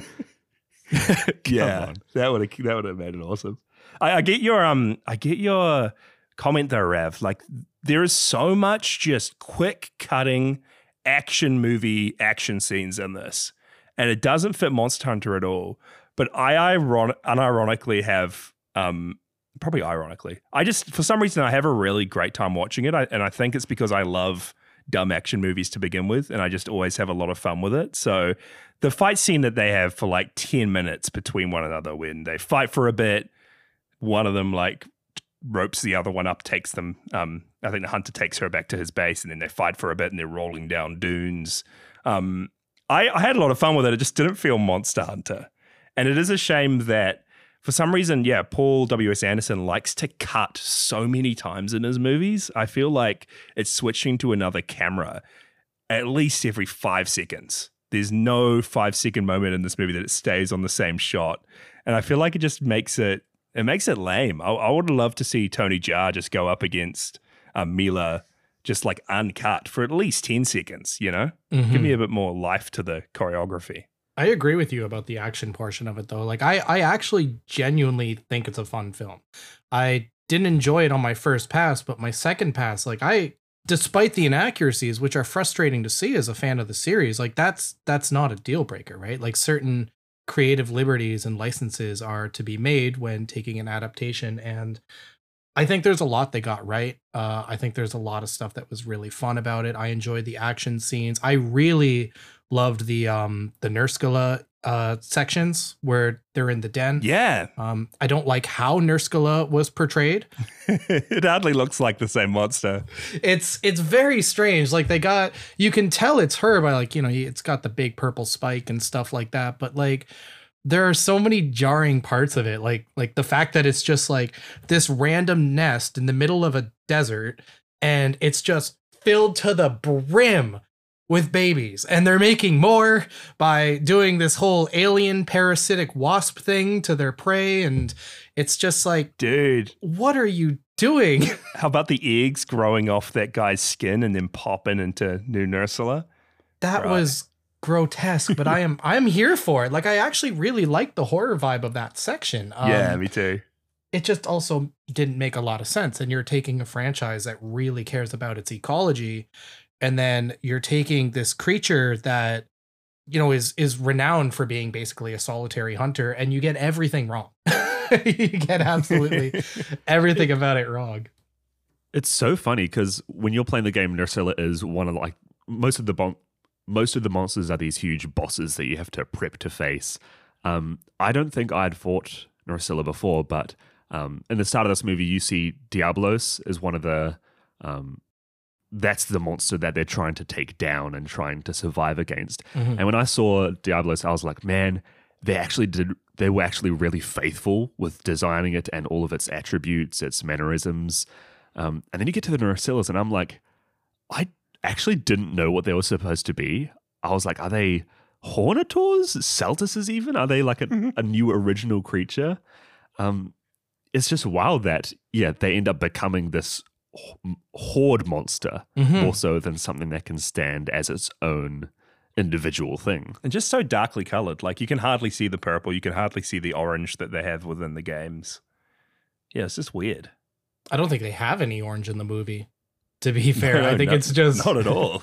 yeah. on. That would have that would have made it awesome. I, I get your um, I get your comment there, Rav. Like, there is so much just quick cutting action movie action scenes in this, and it doesn't fit Monster Hunter at all. But I iron- unironically have um. Probably ironically, I just for some reason I have a really great time watching it, I, and I think it's because I love dumb action movies to begin with, and I just always have a lot of fun with it. So the fight scene that they have for like ten minutes between one another, when they fight for a bit, one of them like ropes the other one up, takes them. Um, I think the hunter takes her back to his base, and then they fight for a bit, and they're rolling down dunes. Um, I, I had a lot of fun with it. It just didn't feel Monster Hunter, and it is a shame that for some reason, yeah, Paul W S Anderson likes to cut so many times in his movies. I feel like it's switching to another camera at least every five seconds. There's no five second moment in this movie that it stays on the same shot. And I feel like it just makes it, it makes it lame. I, I would love to see Tony Jaa just go up against uh, Mila just like uncut for at least ten seconds, you know? Mm-hmm. Give me a bit more life to the choreography. I agree with you about the action portion of it, though. Like, I, I actually genuinely think it's a fun film. I didn't enjoy it on my first pass, but my second pass, like, I, despite the inaccuracies, which are frustrating to see as a fan of the series, like, that's that's not a deal breaker, right? Like, certain creative liberties and licenses are to be made when taking an adaptation, and I think there's a lot they got right. Uh, I think there's a lot of stuff that was really fun about it. I enjoyed the action scenes. I really loved the um the Nurscala uh sections where they're in the den. Yeah. Um, I don't like how Nurscala was portrayed. It hardly looks like the same monster. It's it's very strange. Like, they got, you can tell it's her by, like, you know, it's got the big purple spike and stuff like that. But like, there are so many jarring parts of it. Like like the fact that it's just like this random nest in the middle of a desert, and it's just filled to the brim with babies, and they're making more by doing this whole alien parasitic wasp thing to their prey, and it's just like, dude, what are you doing? How about the eggs growing off that guy's skin and then popping into New Nursula? That right. was grotesque, but I am I'm here for it. Like, I actually really like the horror vibe of that section. Um, yeah, me too. It just also didn't make a lot of sense, and you're taking a franchise that really cares about its ecology, and then you're taking this creature that, you know, is is renowned for being basically a solitary hunter, and you get everything wrong. You get absolutely everything about it wrong. It's so funny because when you're playing the game, Nurscala is one of, like, most of the bon- most of the monsters are these huge bosses that you have to prep to face. Um, I don't think I'd fought Nurscala before, but um, in the start of this movie, you see Diablos is one of the um, that's the monster that they're trying to take down and trying to survive against. Mm-hmm. And when I saw Diablos, I was like, man, they actually did. They were actually really faithful with designing it and all of its attributes, its mannerisms. Um, and then you get to the Nurscalas, and I'm like, I actually didn't know what they were supposed to be. I was like, are they Hornitors? Celtuses even? Are they like a, mm-hmm. a new original creature? Um, it's just wild that, yeah, they end up becoming this horde monster mm-hmm. more so than something that can stand as its own individual thing. And just so darkly colored. Like, you can hardly see the purple. You can hardly see the orange that they have within the games. Yeah, it's just weird. I don't think they have any orange in the movie, to be fair. No, I think no, it's just... Not at all.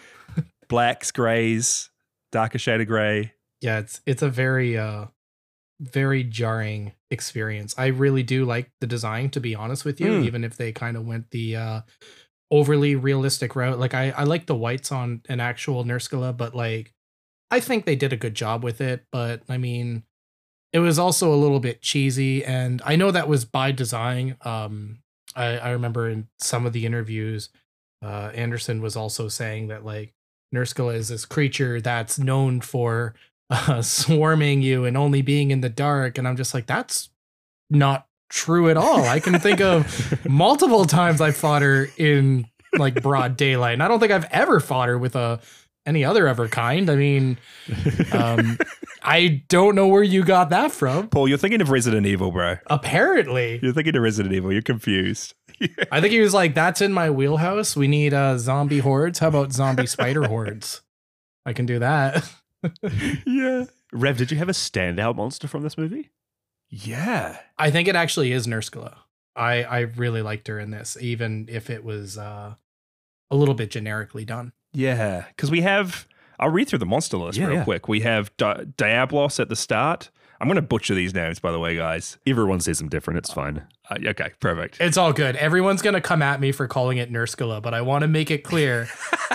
Blacks, grays, darker shade of gray. Yeah, it's it's a very, uh, very jarring experience. I really do like the design, to be honest with you, mm. even if they kind of went the uh, overly realistic route. Like, I, I like the whites on an actual Nurscala, but, like, I think they did a good job with it. But, I mean, it was also a little bit cheesy, and I know that was by design. Um, I, I remember in some of the interviews, uh, Anderson was also saying that, like, Nurscala is this creature that's known for uh, swarming you and only being in the dark. And I'm just like, that's not true at all. I can think of multiple times I fought her in, like, broad daylight. And I don't think I've ever fought her with a any other ever kind. I mean, um, I don't know where you got that from. Paul, you're thinking of Resident Evil, bro. Apparently. You're thinking of Resident Evil. You're confused. I think he was like, that's in my wheelhouse. We need uh, zombie hordes. How about zombie spider hordes? I can do that. Yeah. Rev, did you have a standout monster from this movie? Yeah. I think it actually is Nurscala. I, I really liked her in this, even if it was uh, a little bit generically done. Yeah, because we have... I'll read through the monster list yeah, real yeah. quick. We have Di- Diablos at the start. I'm going to butcher these names, by the way, guys. Everyone says them different. It's fine. Uh, okay, perfect. It's all good. Everyone's going to come at me for calling it Nurscala, but I want to make it clear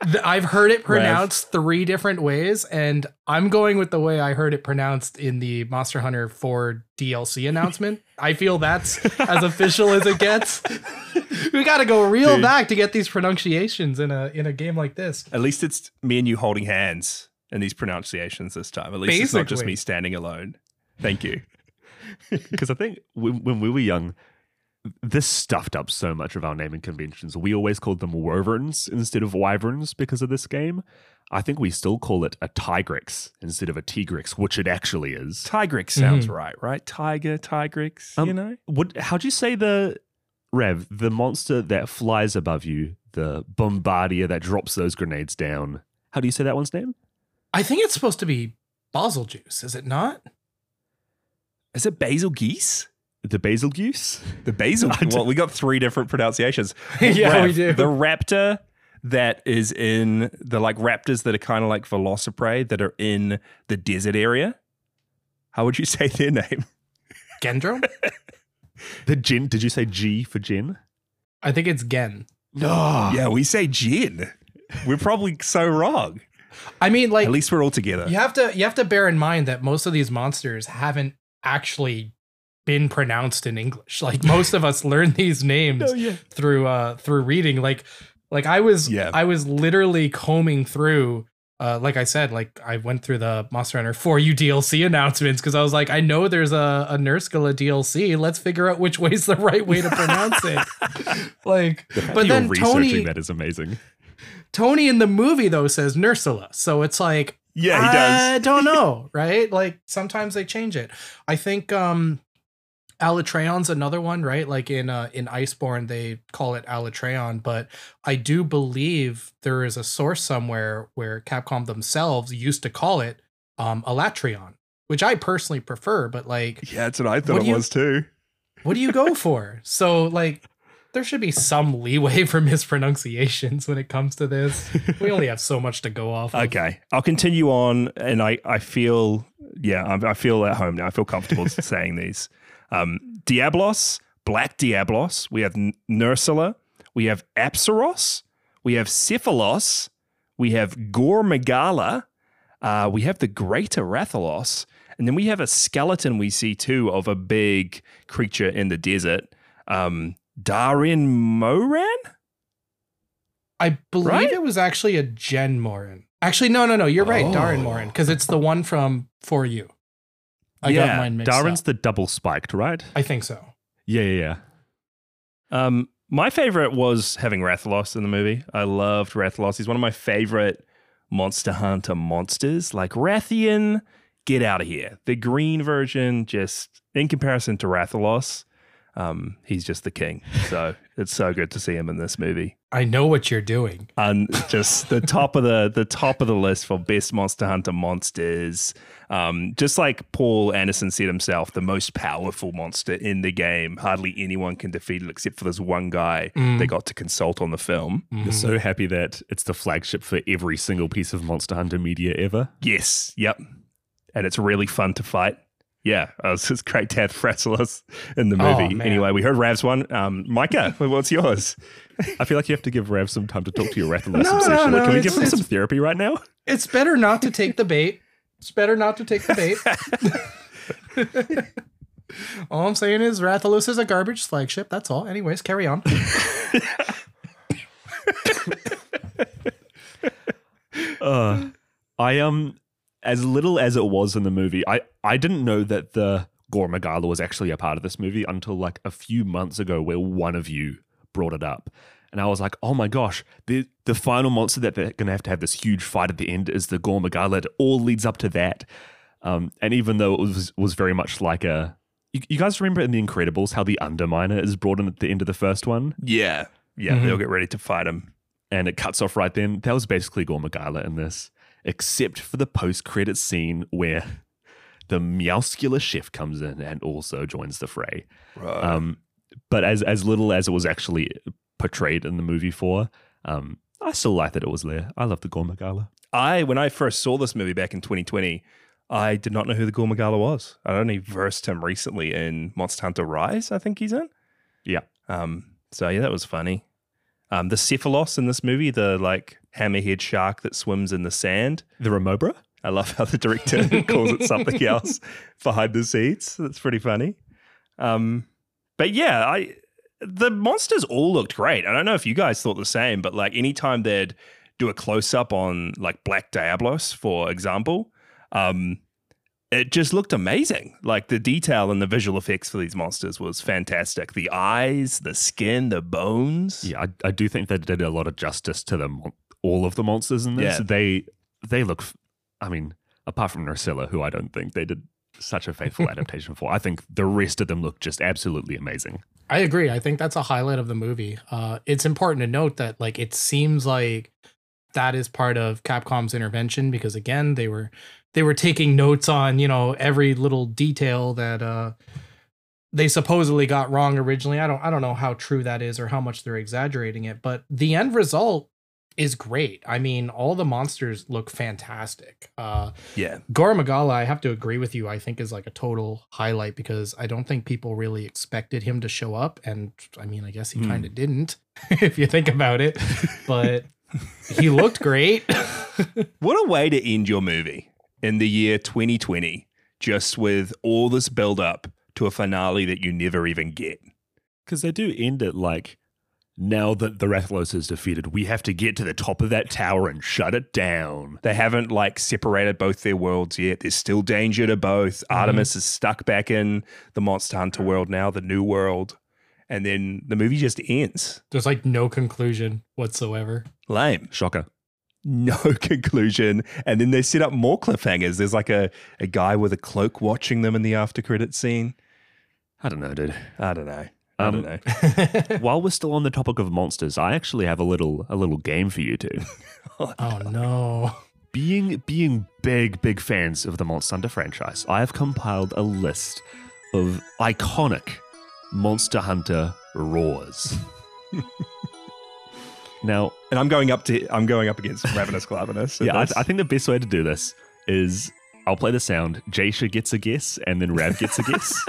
th- I've heard it pronounced three different ways, and I'm going with the way I heard it pronounced in the Monster Hunter four D L C announcement. I feel that's as official as it gets. We got to go real Dude. back to get these pronunciations in a in a game like this. At least it's me and you holding hands in these pronunciations this time. At least it's not just Basically. me standing alone. Thank you. Because I think when, when we were young, this stuffed up so much of our naming conventions. We always called them wyverns instead of wyverns because of this game. I think we still call it a Tigrex instead of a Tigrex, which it actually is. Tigrix sounds Mhm. right, right? Tiger, Tigrix, Um, you know? What? How'd you say the Rev, the monster that flies above you, the bombardier that drops those grenades down? How do you say that one's name? I think it's supposed to be basil juice, is it not? Is it basil geese? The basil goose? The basil. I Well, we got three different pronunciations. Yeah, Rev, we do. The raptor that is in the like raptors that are kind of like Velociprey that are in the desert area. How would you say their name? Gendro? The Gen? Did you say G for Gen? I think it's Gen. No. Yeah, we say gin. We're probably so wrong. I mean, like At least we're all together. you have to you have to bear in mind that most of these monsters haven't actually been pronounced in English. Like most of us learn these names Oh, yeah. through uh through reading. Like like I was Yeah. I was literally combing through uh like I said, like I went through the Monster Hunter four U D L C announcements because I was like, I know there's a, a Nurscala D L C. Let's figure out which way's the right way to pronounce it. Like but You're then researching Tony that is amazing. Tony in the movie though says Nurscala. So it's like Yeah, he does. I don't know, right? Like sometimes they change it. I think um Alatreon's another one, right? Like in uh in Iceborne they call it Alatreon, but I do believe there is a source somewhere where Capcom themselves used to call it um Alatreon, which I personally prefer, but like Yeah, that's what I thought What it do you- was too. what do you go for? So like there should be some leeway for mispronunciations when it comes to this. We only have so much to go off of. Okay, I'll continue on, and I, I feel, yeah, I, I feel at home now. I feel comfortable saying these. Um, Diablos, Black Diablos. We have N- Nurscala. We have Apsaros. We have Cephalos. We have Gore Magala. Uh, we have the Greater Rathalos. And then we have a skeleton we see too of a big creature in the desert. Um, Darin Moran? I believe Right? it was actually a Jen Morin. Actually, no, no, no. You're right, Oh. Darin Morin, because it's the one from For You. I Yeah, got mine mixed Darwin's up. the double spiked, right? I think so. Yeah, yeah, yeah. Um, my favorite was having Rathalos in the movie. I loved Rathalos. He's one of my favorite Monster Hunter monsters. Like Rathian, get out of here. The green version, just in comparison to Rathalos, um, he's just the king. So it's so good to see him in this movie. I know what you're doing. And just the top of the the top of the list for best Monster Hunter monsters. Um, just like Paul Anderson said himself, the most powerful monster in the game. Hardly anyone can defeat it except for this one guy Mm. they got to consult on the film. You're so happy that it's the flagship for every single piece of Monster Hunter media ever. Yes, yep. And it's really fun to fight. Yeah, it was just great to have Rathalos in the Oh, movie. man. Anyway, we heard Rav's one. Um, Micah, what's yours? I feel like you have to give Rav some time to talk to your Rathalos No, obsession. no, Like, no, Can we it's- give him it's- some therapy right now? It's better not to take the bait. It's better not to take the bait. All I'm saying is Rathalos is a garbage flagship. That's all. Anyways, carry on. Uh, I um, as little as it was in the movie, I I didn't know that the Gore Magala was actually a part of this movie until like a few months ago, where one of you brought it up, and I was like, oh my gosh, the the final monster that they're gonna have to have this huge fight at the end is the Gore Magala. It all leads up to that, um, and even though it was was very much like a. You, you guys remember in The Incredibles how the Underminer is brought in at the end of the first one? Yeah, yeah, Mhm. they'll get ready to fight him. And it cuts off right then. That was basically Gore Magala in this, except for the post-credit scene where the Meowscular chef comes in and also joins the fray. Right. Um, but as as little as it was actually portrayed in the movie for, um, I still like that it was there. I love the Gore Magala. I, when I first saw this movie back in twenty twenty, I did not know who the Gore Magala was. I only versed him recently in Monster Hunter Rise, I think he's in. Yeah. Um, so yeah, that was funny. Um, the Cephalos in this movie, the like hammerhead shark that swims in the sand. The Remobra? I love how the director calls it something else behind the scenes. That's pretty funny. Um, but yeah, I the monsters all looked great. I don't know if you guys thought the same, but like anytime they'd do a close up on like Black Diablos, for example, um, it just looked amazing. Like the detail and the visual effects for these monsters was fantastic. The eyes, the skin, the bones. Yeah, I, I do think they did a lot of justice to them, all of the monsters in this. Yeah. They they look, I mean, apart from Nursilla, who I don't think they did such a faithful adaptation for, I think the rest of them look just absolutely amazing. I agree. I think that's a highlight of the movie. Uh, it's important to note that like it seems like that is part of Capcom's intervention because again they were they were taking notes on, you know, every little detail that uh, they supposedly got wrong originally. I don't I don't know how true that is or how much they're exaggerating it, but the end result is great. I mean, all the monsters look fantastic. Uh, Yeah. Gore Magala, I have to agree with you, I think is like a total highlight because I don't think people really expected him to show up. And I mean, I guess he Mm. kind of didn't, if you think about it, but he looked great. What a way to end your movie in the year twenty twenty, just with all this build up to a finale that you never even get. Because they do end it like, now that the Rathalos is defeated, we have to get to the top of that tower and shut it down. They haven't like separated both their worlds yet. There's still danger to both. Artemis is stuck back in the Monster Hunter world now, the new world. And then the movie just ends. There's like no conclusion whatsoever. Lame. Shocker. No conclusion. And then they set up more cliffhangers. There's like a, a guy with a cloak watching them in the after credit scene. I don't know, dude. I don't know. I Um, don't know. While we're still on the topic of monsters, I actually have a little a little game for you two. Oh no. Being being big big fans of the Monster Hunter franchise, I have compiled a list of iconic Monster Hunter roars. Now, And I'm going up to I'm going up against Ravenous Clavinus. yeah, I, I think the best way to do this is I'll play the sound. Jasha gets a guess, and then Rav gets a guess.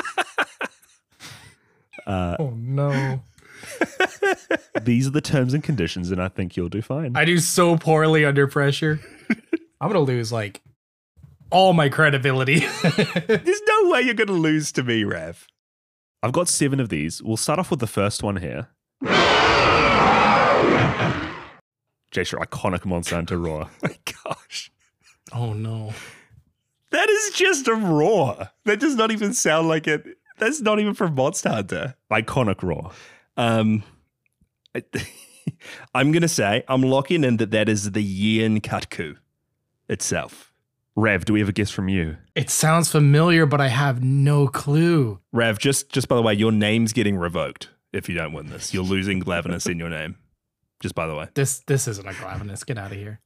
Uh, Oh no. these are the terms and conditions, and I think you'll do fine. I do so poorly under pressure. I'm gonna lose like all my credibility. There's no way you're going to lose to me, Rav. I've got seven of these. We'll start off with the first one here. Jasha, iconic Monster Hunter roar. Oh my gosh. Oh no. That is just a roar. That does not even sound like it. That's not even from Monster Hunter. Iconic roar. Um, I- I'm going to say, I'm locking in that that is the Yin Katku itself. Rav, do we have a guess from you? It sounds familiar, but I have no clue. Rav, just, just by the way, your name's getting revoked if you don't win this. You're losing Glavinus in your name. Just by the way. This this isn't a Glavinus. Get out of here.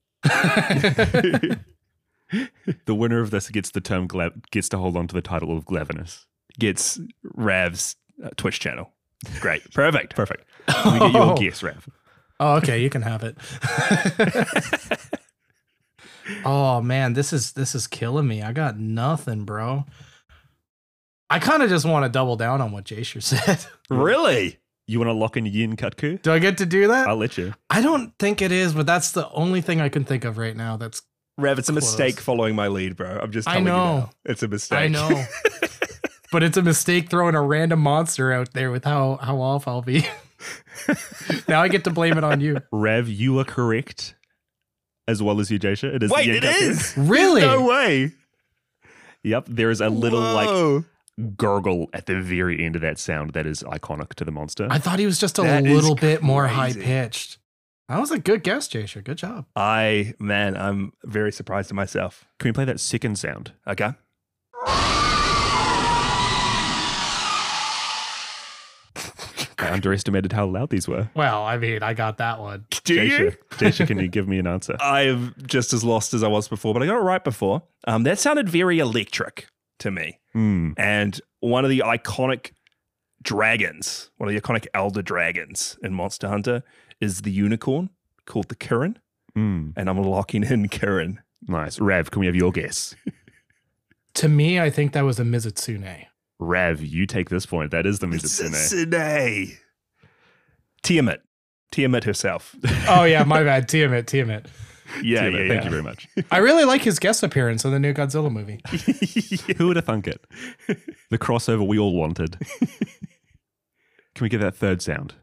The winner of this gets the term Gla- gets to hold on to the title of Glavinus. Gets Rav's uh, Twitch channel. Great. Perfect. Perfect. We get your Oh. guess, Rav. Oh, okay, you can have it. Oh man, this is this is killing me. I got nothing, bro. I kind of just want to double down on what Jasher said. Really? You want to lock in Yin Katku? Do I get to do that? I'll let you. I don't think it is, but that's the only thing I can think of right now. That's Rav, it's a Close. mistake following my lead, bro. I'm just I telling you know. now. It's a mistake. I know. But it's a mistake throwing a random monster out there with how how off I'll be. Now I get to blame it on you. Rav, you are correct, as well as you, Jasha. It is Wait, Yin it Katku. is? Really? There's no way. Yep, there is a little like Whoa. gurgle at the very end of that sound that is iconic to the monster. I thought he was just a That is little bit more high crazy. pitched. That was a good guess, Jasher. Good job. I, man, I'm very surprised at myself. Can we play that second sound? Okay. I underestimated how loud these were. Well, I mean, I got that one. Do you? Jasha, Jasha, can you give me an answer? I'm just as lost as I was before, but I got it right before. Um, that sounded very electric to me. Hmm. And one of the iconic dragons, one of the iconic elder dragons in Monster Hunter is the unicorn called the Kirin. Hmm. And I'm locking in Kirin. Nice. Rav, can we have your guess? To me, I think that was a Mizutsune. Rav, you take this point. That is the Mizutsune. Mizutsune. Tiamat. Tiamat herself. Oh yeah, my bad. Tiamat, Tiamat. Yeah, Tiamat, yeah, thank yeah. you very much. I really like his guest appearance in the new Godzilla movie. Who would have thunk it? The crossover we all wanted. Can we get that third sound?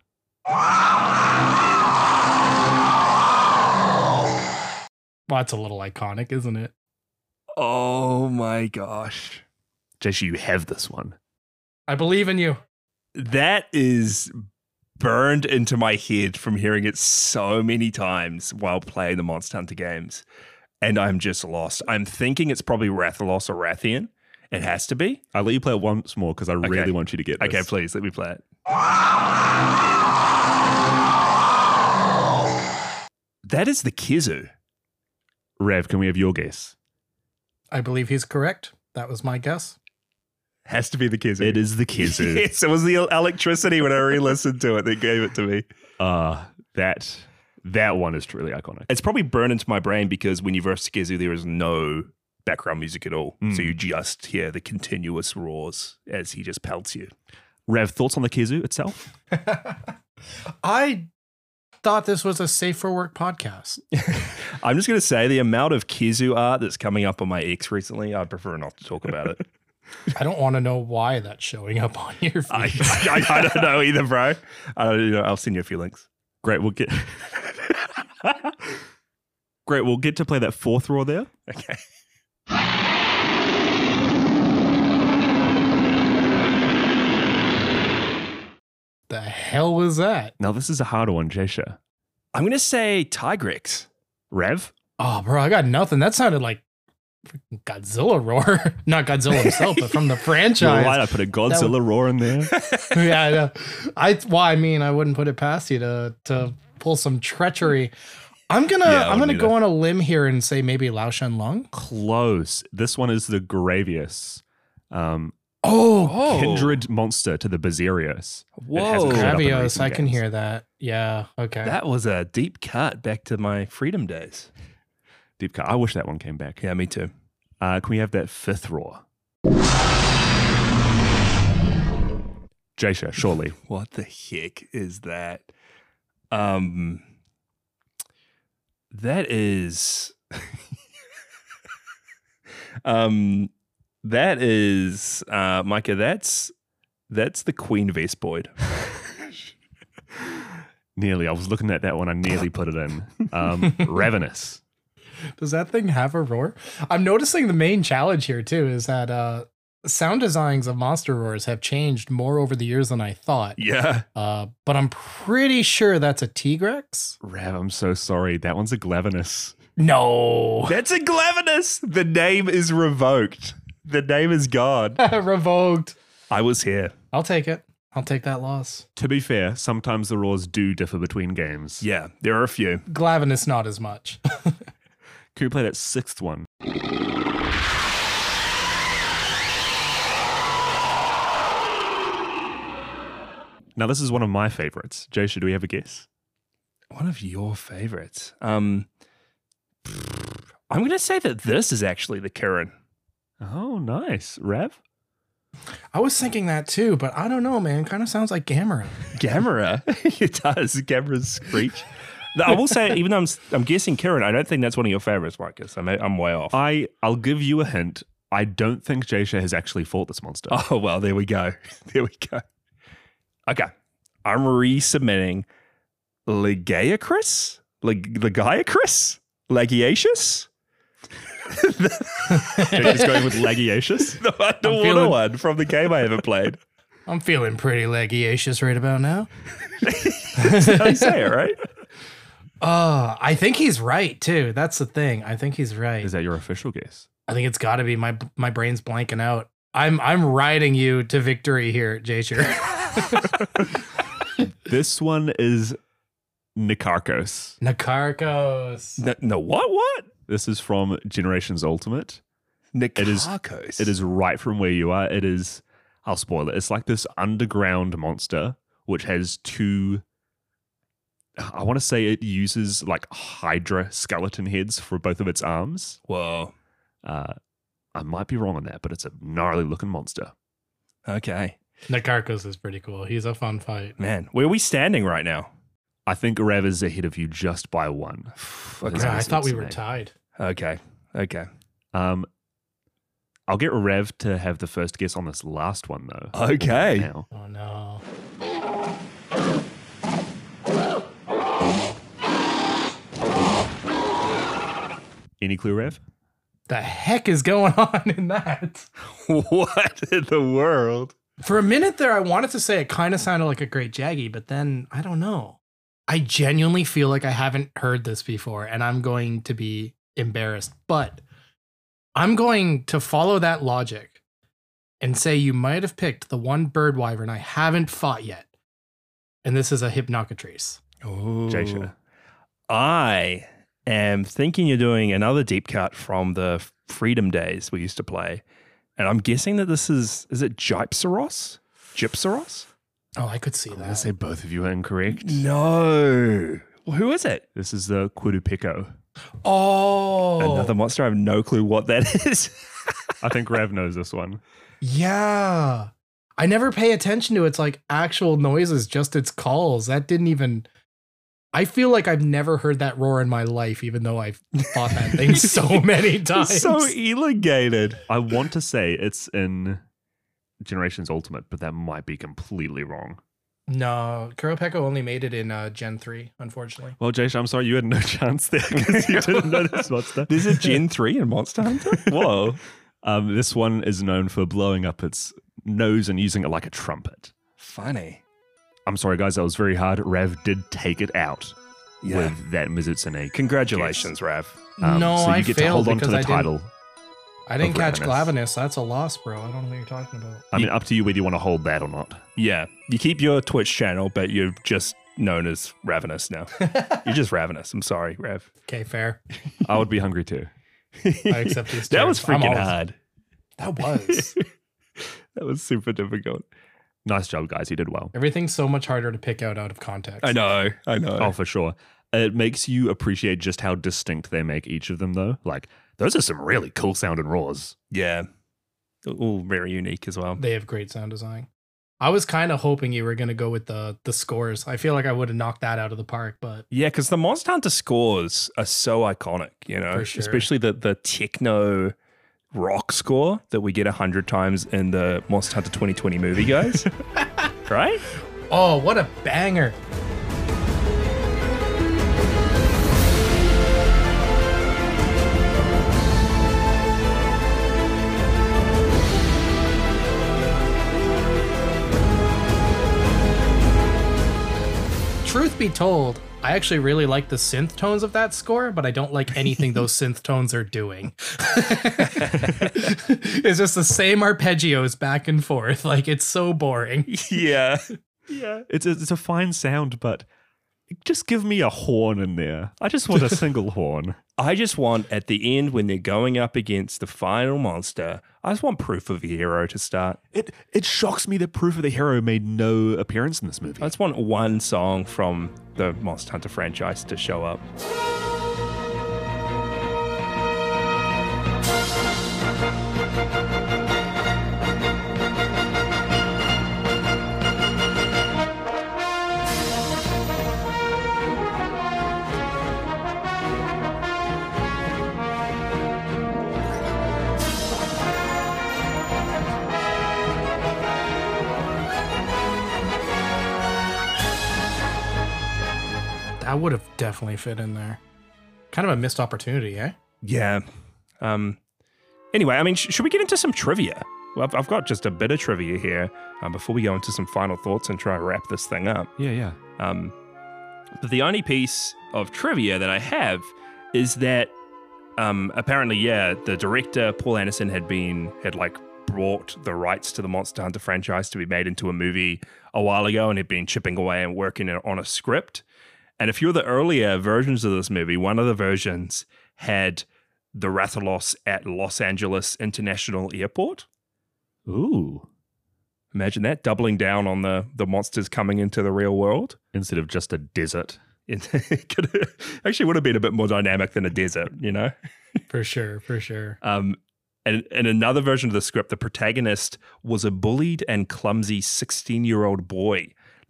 Well, that's a little iconic, isn't it? Oh my gosh. Jason, you have this one. I believe in you. That is burned into my head from hearing it so many times while playing the Monster Hunter games. And I'm just lost. I'm thinking it's probably Rathalos or Rathian. It has to be. I'll let you play it once more because I Okay. really want you to get this. Okay, please, let me play it. That is the Kizu. Rev, can we have your guess? I believe he's correct. That was my guess. Has to be the Kizu. It is the Kizu. Yes, it was the electricity when I re-listened to it that gave it to me. Uh, that that one is truly iconic. It's probably burned into my brain because when you verse Kizu, there is no background music at all. Mm. So you just hear the continuous roars as he just pelts you. Rev, thoughts on the Kizu itself? I thought this was a safe for work podcast. I'm just going to say the amount of Kizu art that's coming up on my X recently, I prefer not to talk about it. I don't want to know why that's showing up on your feed. I, I, I don't know either, bro. I don't, you know, I'll send you a few links. Great, we'll get Great, we'll get to play that fourth roar there. Okay. The hell was that? Now this is a harder one, Jasha. I'm going to say Tigrex. Rev? Oh, bro, I got nothing. That sounded like freaking Godzilla roar. Not Godzilla himself, but from the You're franchise. right, I put a Godzilla roar in there. Yeah, I know. I well, I mean, I wouldn't put it past you to to pull some treachery. I'm gonna Yeah, I I'm gonna wouldn't go either. on a limb here and say maybe Lao Shen Lung. Close. This one is the Gravius. Um, Oh, Oh. kindred monster to the Bazerios. Whoa. hasn't showed up in Gravios, recent I can games. hear that. Yeah, okay. That was a deep cut back to my freedom days. Deep cut. I wish that one came back. Yeah, me too. Uh, can we have that fifth roar? Jasha, surely. What the heck is that? Um, that is, um, that is, uh, Micah. That's that's the Queen Vespoid. Nearly. I was looking at that one. I nearly put it in. Um, Ravenous. Does that thing have a roar? I'm noticing the main challenge here too is that uh sound designs of monster roars have changed more over the years than I thought. Yeah. Uh, but I'm pretty sure that's a Tigrex. Rav, I'm so sorry. That one's a Glavenus. No. That's a Glavenus. The name is revoked. The name is gone. Revoked. I was here. I'll take it. I'll take that loss. To be fair, sometimes the roars do differ between games. Yeah, there are a few. Glavenus not as much. Can we play that sixth one? Now, this is one of my favorites. Jasha, do we have a guess? One of your favorites. Um, I'm going to say that this is actually the Kirin. Oh, nice. Rav? I was thinking that too, but I don't know, man. Kind of sounds like Gamera. Gamera. It does. Gamera's screech. I will say, even though I'm, I'm guessing Kirin, I don't think that's one of your favorites, Marcus. I'm, I'm way off. I, I'll give you a hint. I don't think Jasha has actually fought this monster. Oh, well, there we go. There we go. Okay. I'm resubmitting Legaicris? Leg- Legaicris? Legiacious? Jasha's going with Legiacious. The underwater feeling- one from the game I haven't played. I'm feeling pretty legiacious right about now. That's how you say it, right? Uh, I think he's right too. That's the thing. I think he's right. Is that your official guess? I think it's got to be. My my brain's blanking out. I'm I'm riding you to victory here, Jasher. This one is Nikarchos. Nakarkos. No, no, what? What? This is from Generations Ultimate. It is- Nikarchos. It is right from where you are. It is, I'll spoil it. It's like this underground monster which has two, I want to say it uses like Hydra skeleton heads for both of its arms. Whoa. Uh, I might be wrong on that, but it's a gnarly looking monster. Okay. Nakarkos is pretty cool. He's a fun fight. Man, where are we standing right now? I think Rev is ahead of you just by one. Okay. Yeah, I thought we were Mizutsune. tied. Okay. Okay. Um, I'll get Rev to have the first guess on this last one, though. Okay. Now. Oh no. Any clue, Rev? The heck is going on in that? What in the world? For a minute there, I wanted to say it kind of sounded like a Great Jaggy, but then I don't know. I genuinely feel like I haven't heard this before, and I'm going to be embarrassed. But I'm going to follow that logic and say you might have picked the one bird wyvern I haven't fought yet. And this is a Hypnocatrice. Oh. Jaysha. I am thinking you're doing another deep cut from the Freedom Days we used to play. And I'm guessing that this is, is it Gypsaros? Gypsaros? Oh, I could see I'm going to that. say both of you are incorrect. No. Well, who is it? This is the Quidupeko. Oh, Another monster. I have no clue what that is. I think Rev knows this one. yeah. I never pay attention to its like actual noises, just its calls. That didn't even. I feel like I've never heard that roar in my life, even though I've fought that thing so many times. So elongated. I want to say it's in Generations Ultimate, but that might be completely wrong. No, Kuropeko only made it in uh, Gen three, unfortunately. Well, Jaysha, I'm sorry you had no chance there because you didn't know this monster. There's a Gen three in Monster Hunter? Whoa. Um, this one is known for blowing up its nose and using it like a trumpet. Funny. I'm sorry, guys, that was very hard. Rev did take it out Yeah. with that Mizutsune. Congratulations, Rav. Um, no, so you I get to failed hold on to because the I title. didn't. I didn't of catch Ravenous. Glavenus. That's a loss, bro. I don't know what you're talking about. I mean, up to you whether you want to hold that or not. Yeah. You keep your Twitch channel, but you're just known as Ravenous now. You're just Ravenous. I'm sorry, Rav. Okay, fair. I would be hungry too. I accept these. That was terms. I'm freaking always- hard. That was. That was super difficult. Nice job, guys. You did well. Everything's so much harder to pick out out of context. I know. I know. Oh, for sure. It makes you appreciate just how distinct they make each of them, though. Like, those are some really cool sounding roars. Yeah. All very unique as well. They have great sound design. I was kind of hoping you were going to go with the the scores. I feel like I would have knocked that out of the park, but Yeah, because the Monster Hunter scores are so iconic, you know, For sure. especially the the techno rock score that we get a hundred times in the Monster Hunter twenty twenty movie, guys. Right? oh, what a banger. Truth be told, I actually really like the synth tones of that score, but I don't like anything those synth tones are doing. It's just the same arpeggios back and forth. Like, it's so boring. Yeah. Yeah. It's a, it's a fine sound, but just give me a horn in there. I just want a single horn. I just want at the end when they're going up against the final monster, I just want proof of a hero to start. It it shocks me that Proof of the Hero made no appearance in this movie. I just want one song from the Monster Hunter franchise to show up. That would have definitely fit in there. Kind of a missed opportunity, eh? Yeah. Um. Anyway, I mean, sh- should we get into some trivia? Well, I've, I've got just a bit of trivia here um, before we go into some final thoughts and try to wrap this thing up. Yeah, yeah. Um, but the only piece of trivia that I have is that um, apparently, yeah, the director Paul Anderson had been had like brought the rights to the Monster Hunter franchise to be made into a movie a while ago, and had been chipping away and working on a script. And a few of the earlier versions of this movie, one of the versions had the Rathalos at Los Angeles International Airport. Ooh. Imagine that, doubling down on the the monsters coming into the real world. Instead of just a desert. It could actually would have been a bit more dynamic than a desert, you know? For sure, for sure. Um, and in another version of the script, the protagonist was a bullied and clumsy sixteen-year-old boy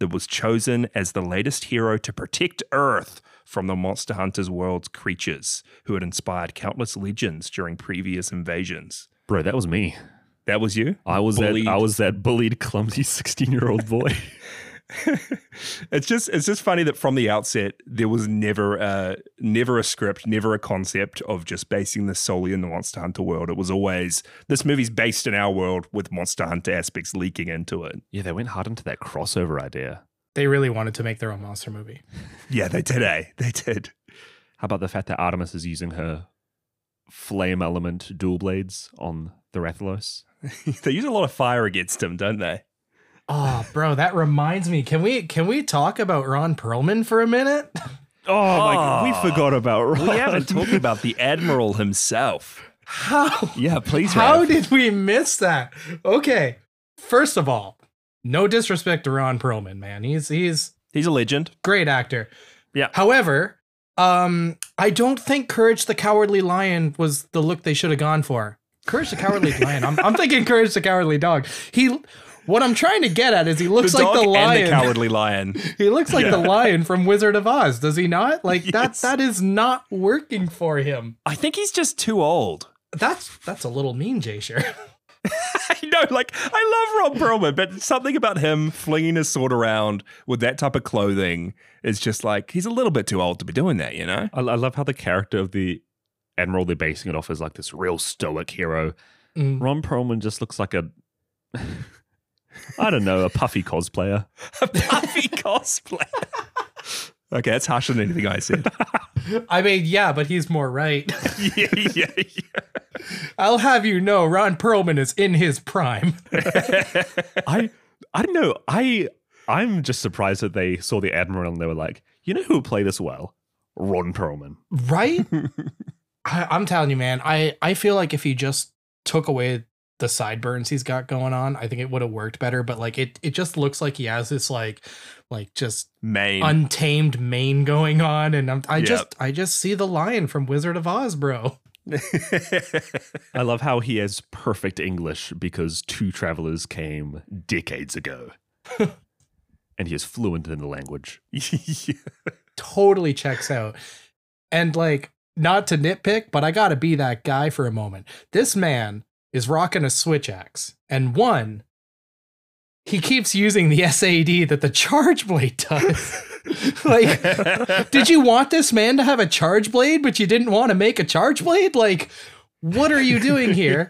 that was chosen as the latest hero to protect Earth from the Monster Hunter's world's creatures who had inspired countless legends during previous invasions. Bro, that was me. That was you? I was Bullied. that I was that bullied, clumsy sixteen-year-old boy. It's just it's just funny that from the outset there was never a never a script, never a concept of just basing this solely in the Monster Hunter world. It was always this movie's based in our world with Monster Hunter aspects leaking into it. Yeah, they went hard into that crossover idea. They really wanted to make their own monster movie. Yeah, they did. Eh? They did. How about the fact that Artemis is using her flame element dual blades on the Rathalos? They use a lot of fire against him, don't they? Oh, bro, that reminds me. Can we can we talk about Ron Perlman for a minute? Oh, my, we forgot about Ron. We haven't talked about the Admiral himself. How? Yeah, please. How Rav. did we miss that? Okay, first of all, no disrespect to Ron Perlman, man. He's he's He's a legend. great actor. Yeah. However, um, I don't think Courage the Cowardly Lion was the look they should have gone for. Courage the Cowardly Lion. I'm I'm thinking Courage the Cowardly Dog. He. What I'm trying to get at is he looks the like dog the lion. and the Cowardly Lion. He looks like Yeah. the lion from Wizard of Oz, does he not? Like that Yes. that is not working for him. I think he's just too old. That's that's a little mean, Jay Sher. I know, like, I love Ron Perlman, but something about him flinging his sword around with that type of clothing is just like, he's a little bit too old to be doing that, you know? I, I love how the character of the Admiral they're basing it off is like this real stoic hero. Mm. Ron Perlman just looks like a, I don't know, a puffy cosplayer. A puffy cosplay. Okay, that's harsher than anything I said. I mean, yeah, but he's more right. yeah, yeah, yeah. I'll have you know, Ron Perlman is in his prime. I I don't know. I I'm just surprised that they saw the Admiral and they were like, you know who would play this well? Ron Perlman. Right? I, I'm telling you, man, I, I feel like if he just took away the sideburns he's got going on, I think it would have worked better. But like it it just looks like he has this like like just Mane. untamed mane going on. And I'm, I Yep. just I just see the lion from Wizard of Oz, bro. I love how he has perfect English because two travelers came decades ago. And he is fluent in the language. Yeah. Totally checks out. And like, not to nitpick, but I gotta be that guy for a moment. This man is rocking a switch axe, and one, he keeps using the S A D that the charge blade does. Like, did you want this man to have a charge blade, but you didn't want to make a charge blade? Like, what are you doing here?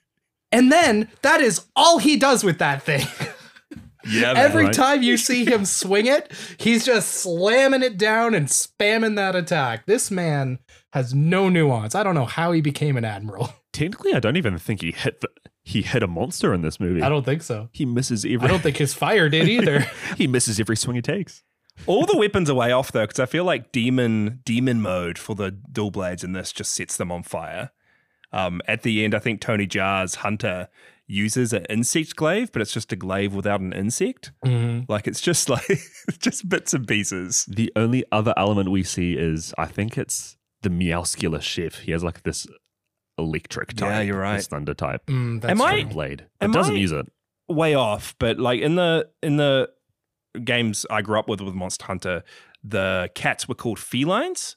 And then that is all he does with that thing. Yeah, man. Every right? time you see him swing it, he's just slamming it down and spamming that attack. This man has no nuance. I don't know how he became an admiral. Technically, I don't even think he hit the, he hit a monster in this movie. I don't think so. He misses every I don't think his fire did either. he misses every swing he takes. All the weapons are way off though, because I feel like demon demon mode for the dual blades in this just sets them on fire. Um, at the end, I think Tony Jaa's hunter uses an insect glaive, but it's just a glaive without an insect. Mhm. Like it's just like just bits and pieces. The only other element we see is, I think it's the Meowscular chef. He has like this electric type. Yeah, you're right. this thunder type. Mm, that's Am I- true. Blade. It Am doesn't I- use it. Way off, but like in the in the games I grew up with with Monster Hunter, the cats were called felines.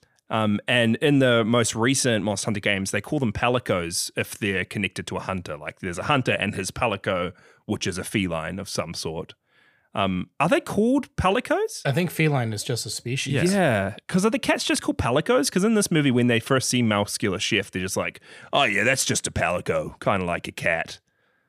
Um, and in the most recent Monster Hunter games, they call them palicos if they're connected to a hunter. Like there's a hunter and his palico, which is a feline of some sort. Um, are they called palicos? I think feline is just a species. Yes. Yeah, because are the cats just called palicos? Because in this movie, when they first see Meowscular Chef, they're just like, "Oh yeah, that's just a palico, kind of like a cat."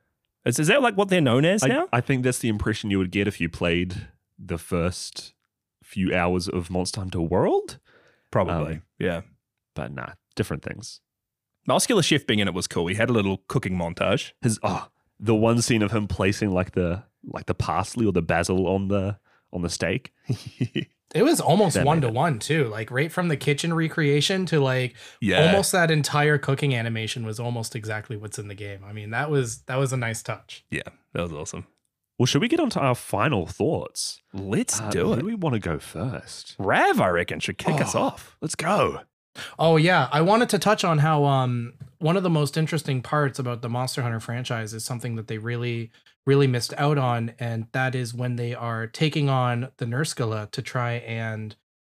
Is, is that like what they're known as I, now? I think that's the impression you would get if you played the first few hours of Monster Hunter World. Probably, Um, yeah. But nah, different things. Meowscular Chef being in it was cool. He had a little cooking montage. His oh, the one scene of him placing like the like the parsley or the basil on the on the steak. It was almost That one made to it. one too. Like right from the kitchen recreation to like Yeah, almost that entire cooking animation was almost exactly what's in the game. I mean, that was that was a nice touch. yeah, that was awesome. Well, should we get on to our final thoughts? Let's Uh, do who it. do we want to go first? Rav, I reckon, should kick us Oh. off. Let's go. Oh yeah, I wanted to touch on how um one of the most interesting parts about the Monster Hunter franchise is something that they really really missed out on, and that is when they are taking on the Nurskala to try and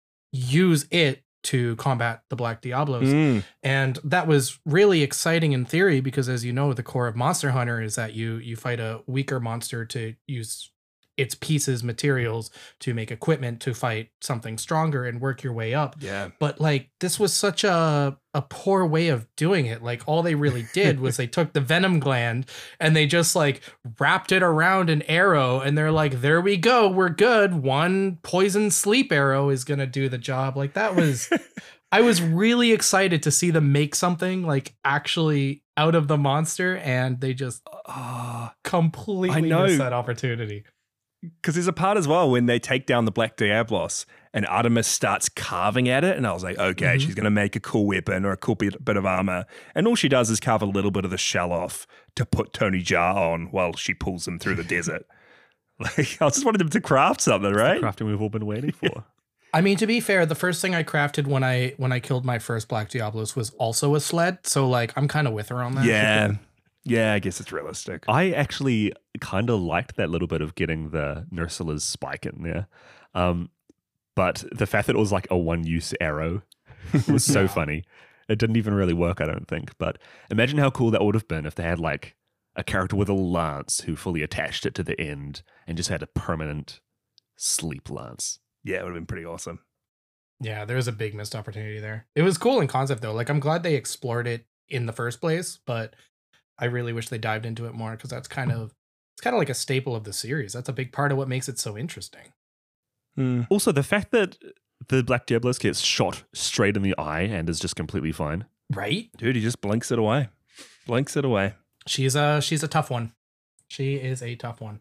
use it to combat the Black Diablos. Mm. And that was really exciting in theory, because as you know, the core of Monster Hunter is that you you fight a weaker monster to use its pieces, materials to make equipment to fight something stronger and work your way up. Yeah. But like, this was such a a poor way of doing it. Like, all they really did was they took the venom gland and they just like wrapped it around an arrow, and they're like, there we go, we're good. One poison sleep arrow is gonna do the job. Like, that was I was really excited to see them make something like actually out of the monster, and they just Oh, completely I know. missed that opportunity. because there's a part as well when they take down the Black Diablos and Artemis starts carving at it. And I was like, okay, Mhm. she's going to make a cool weapon or a cool bit, bit of armor. And all she does is carve a little bit of the shell off to put Tony Jaa on while she pulls him through the desert. Like, I just wanted them to craft something, right? Crafting we've all been waiting for. I mean, to be fair, the first thing I crafted when I when I killed my first Black Diablos was also a sled. So like, I'm kind of with her on that. Yeah. Yeah, I guess it's realistic. I actually kind of liked that little bit of getting the Nursula's spike in there. Um, but the fact that it was like a one-use arrow was so Yeah. funny. It didn't even really work, I don't think. But imagine how cool that would have been if they had like a character with a lance who fully attached it to the end and just had a permanent sleep lance. Yeah, it would have been pretty awesome. Yeah, there was a big missed opportunity there. It was cool in concept though. Like, I'm glad they explored it in the first place, but I really wish they dived into it more, because that's kind of it's kind of like a staple of the series. That's a big part of what makes it so interesting. Hmm. Also, the fact that the Black Diablos gets shot straight in the eye and is just completely fine. Right? Dude, he just blinks it away. Blinks it away. She's a she's a tough one. She is a tough one.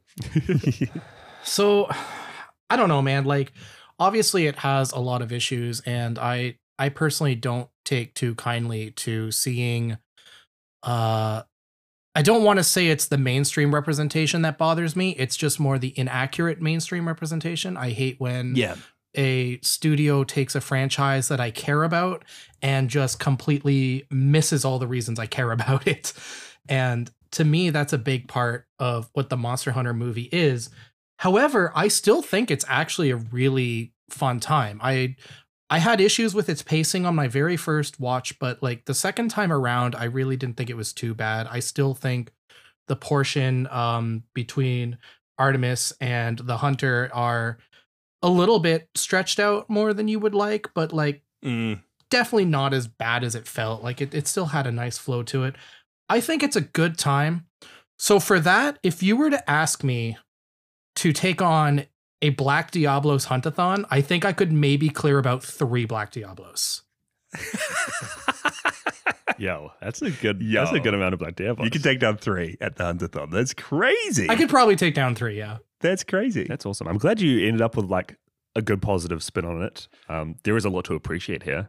So, I don't know, man. Like, obviously it has a lot of issues, and I I personally don't take too kindly to seeing uh I don't want to say it's the mainstream representation that bothers me. It's just more the inaccurate mainstream representation. I hate when Yeah. a studio takes a franchise that I care about and just completely misses all the reasons I care about it. And to me, that's a big part of what the Monster Hunter movie is. However, I still think it's actually a really fun time. I I had issues with its pacing on my very first watch, but like the second time around, I really didn't think it was too bad. I still think the portion um, between Artemis and the Hunter are a little bit stretched out more than you would like, but like Mm. definitely not as bad as it felt. Like it, it still had a nice flow to it. I think it's a good time. So for that, if you were to ask me to take on a Black Diablos Huntathon, I think I could maybe clear about three Black Diablos. Yo, that's a good that's a Yo. good amount of Black Diablos. You can take down three at the Huntathon. That's crazy. I could probably take down three, yeah. That's crazy. That's awesome. I'm glad you ended up with like a good positive spin on it. Um, there is a lot to appreciate here.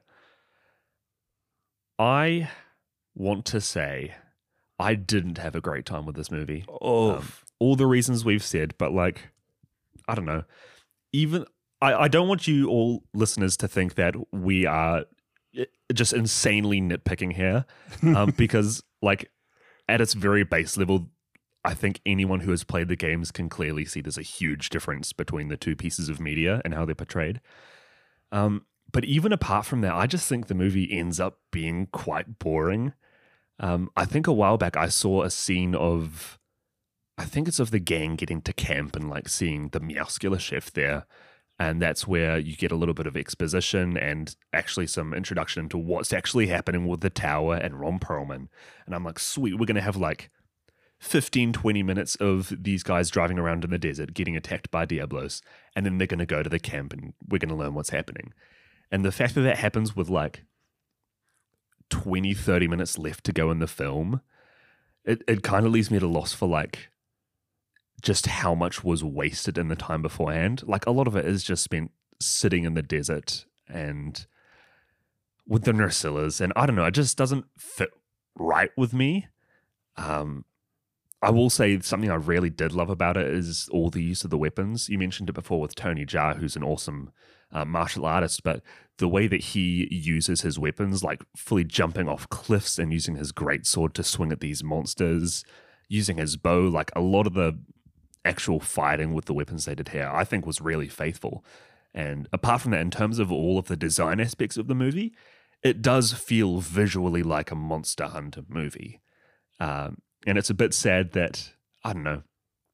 I want to say I didn't have a great time with this movie. Oh, Um, all the reasons we've said, but like, I don't know. Even I, I don't want you all listeners to think that we are i- just insanely nitpicking here, um, because like at its very base level, I think anyone who has played the games can clearly see there's a huge difference between the two pieces of media and how they're portrayed. Um, but even apart from that, I just think the movie ends up being quite boring. Um, I think a while back I saw a scene of, I think it's of the gang getting to camp and like seeing the Meowscular chef there. And that's where you get a little bit of exposition and actually some introduction into what's actually happening with the tower and Ron Perlman. And I'm like, sweet, we're going to have like fifteen, twenty minutes of these guys driving around in the desert getting attacked by Diablos. And then they're going to go to the camp and we're going to learn what's happening. And the fact that that happens with like twenty, thirty minutes left to go in the film, it, it kind of leaves me at a loss for like just how much was wasted in the time beforehand. Like a lot of it is just spent sitting in the desert and with the Nursilas, and I don't know, it just doesn't fit right with me. Um, I will say something I really did love about it is all the use of the weapons. You mentioned it before with Tony Jaa, who's an awesome uh, martial artist, but the way that he uses his weapons, like fully jumping off cliffs and using his great sword to swing at these monsters, using his bow, like a lot of the actual fighting with the weapons they did here, I think was really faithful. And apart from that, in terms of all of the design aspects of the movie, it does feel visually like a Monster Hunter movie. Um, and it's a bit sad that, I don't know,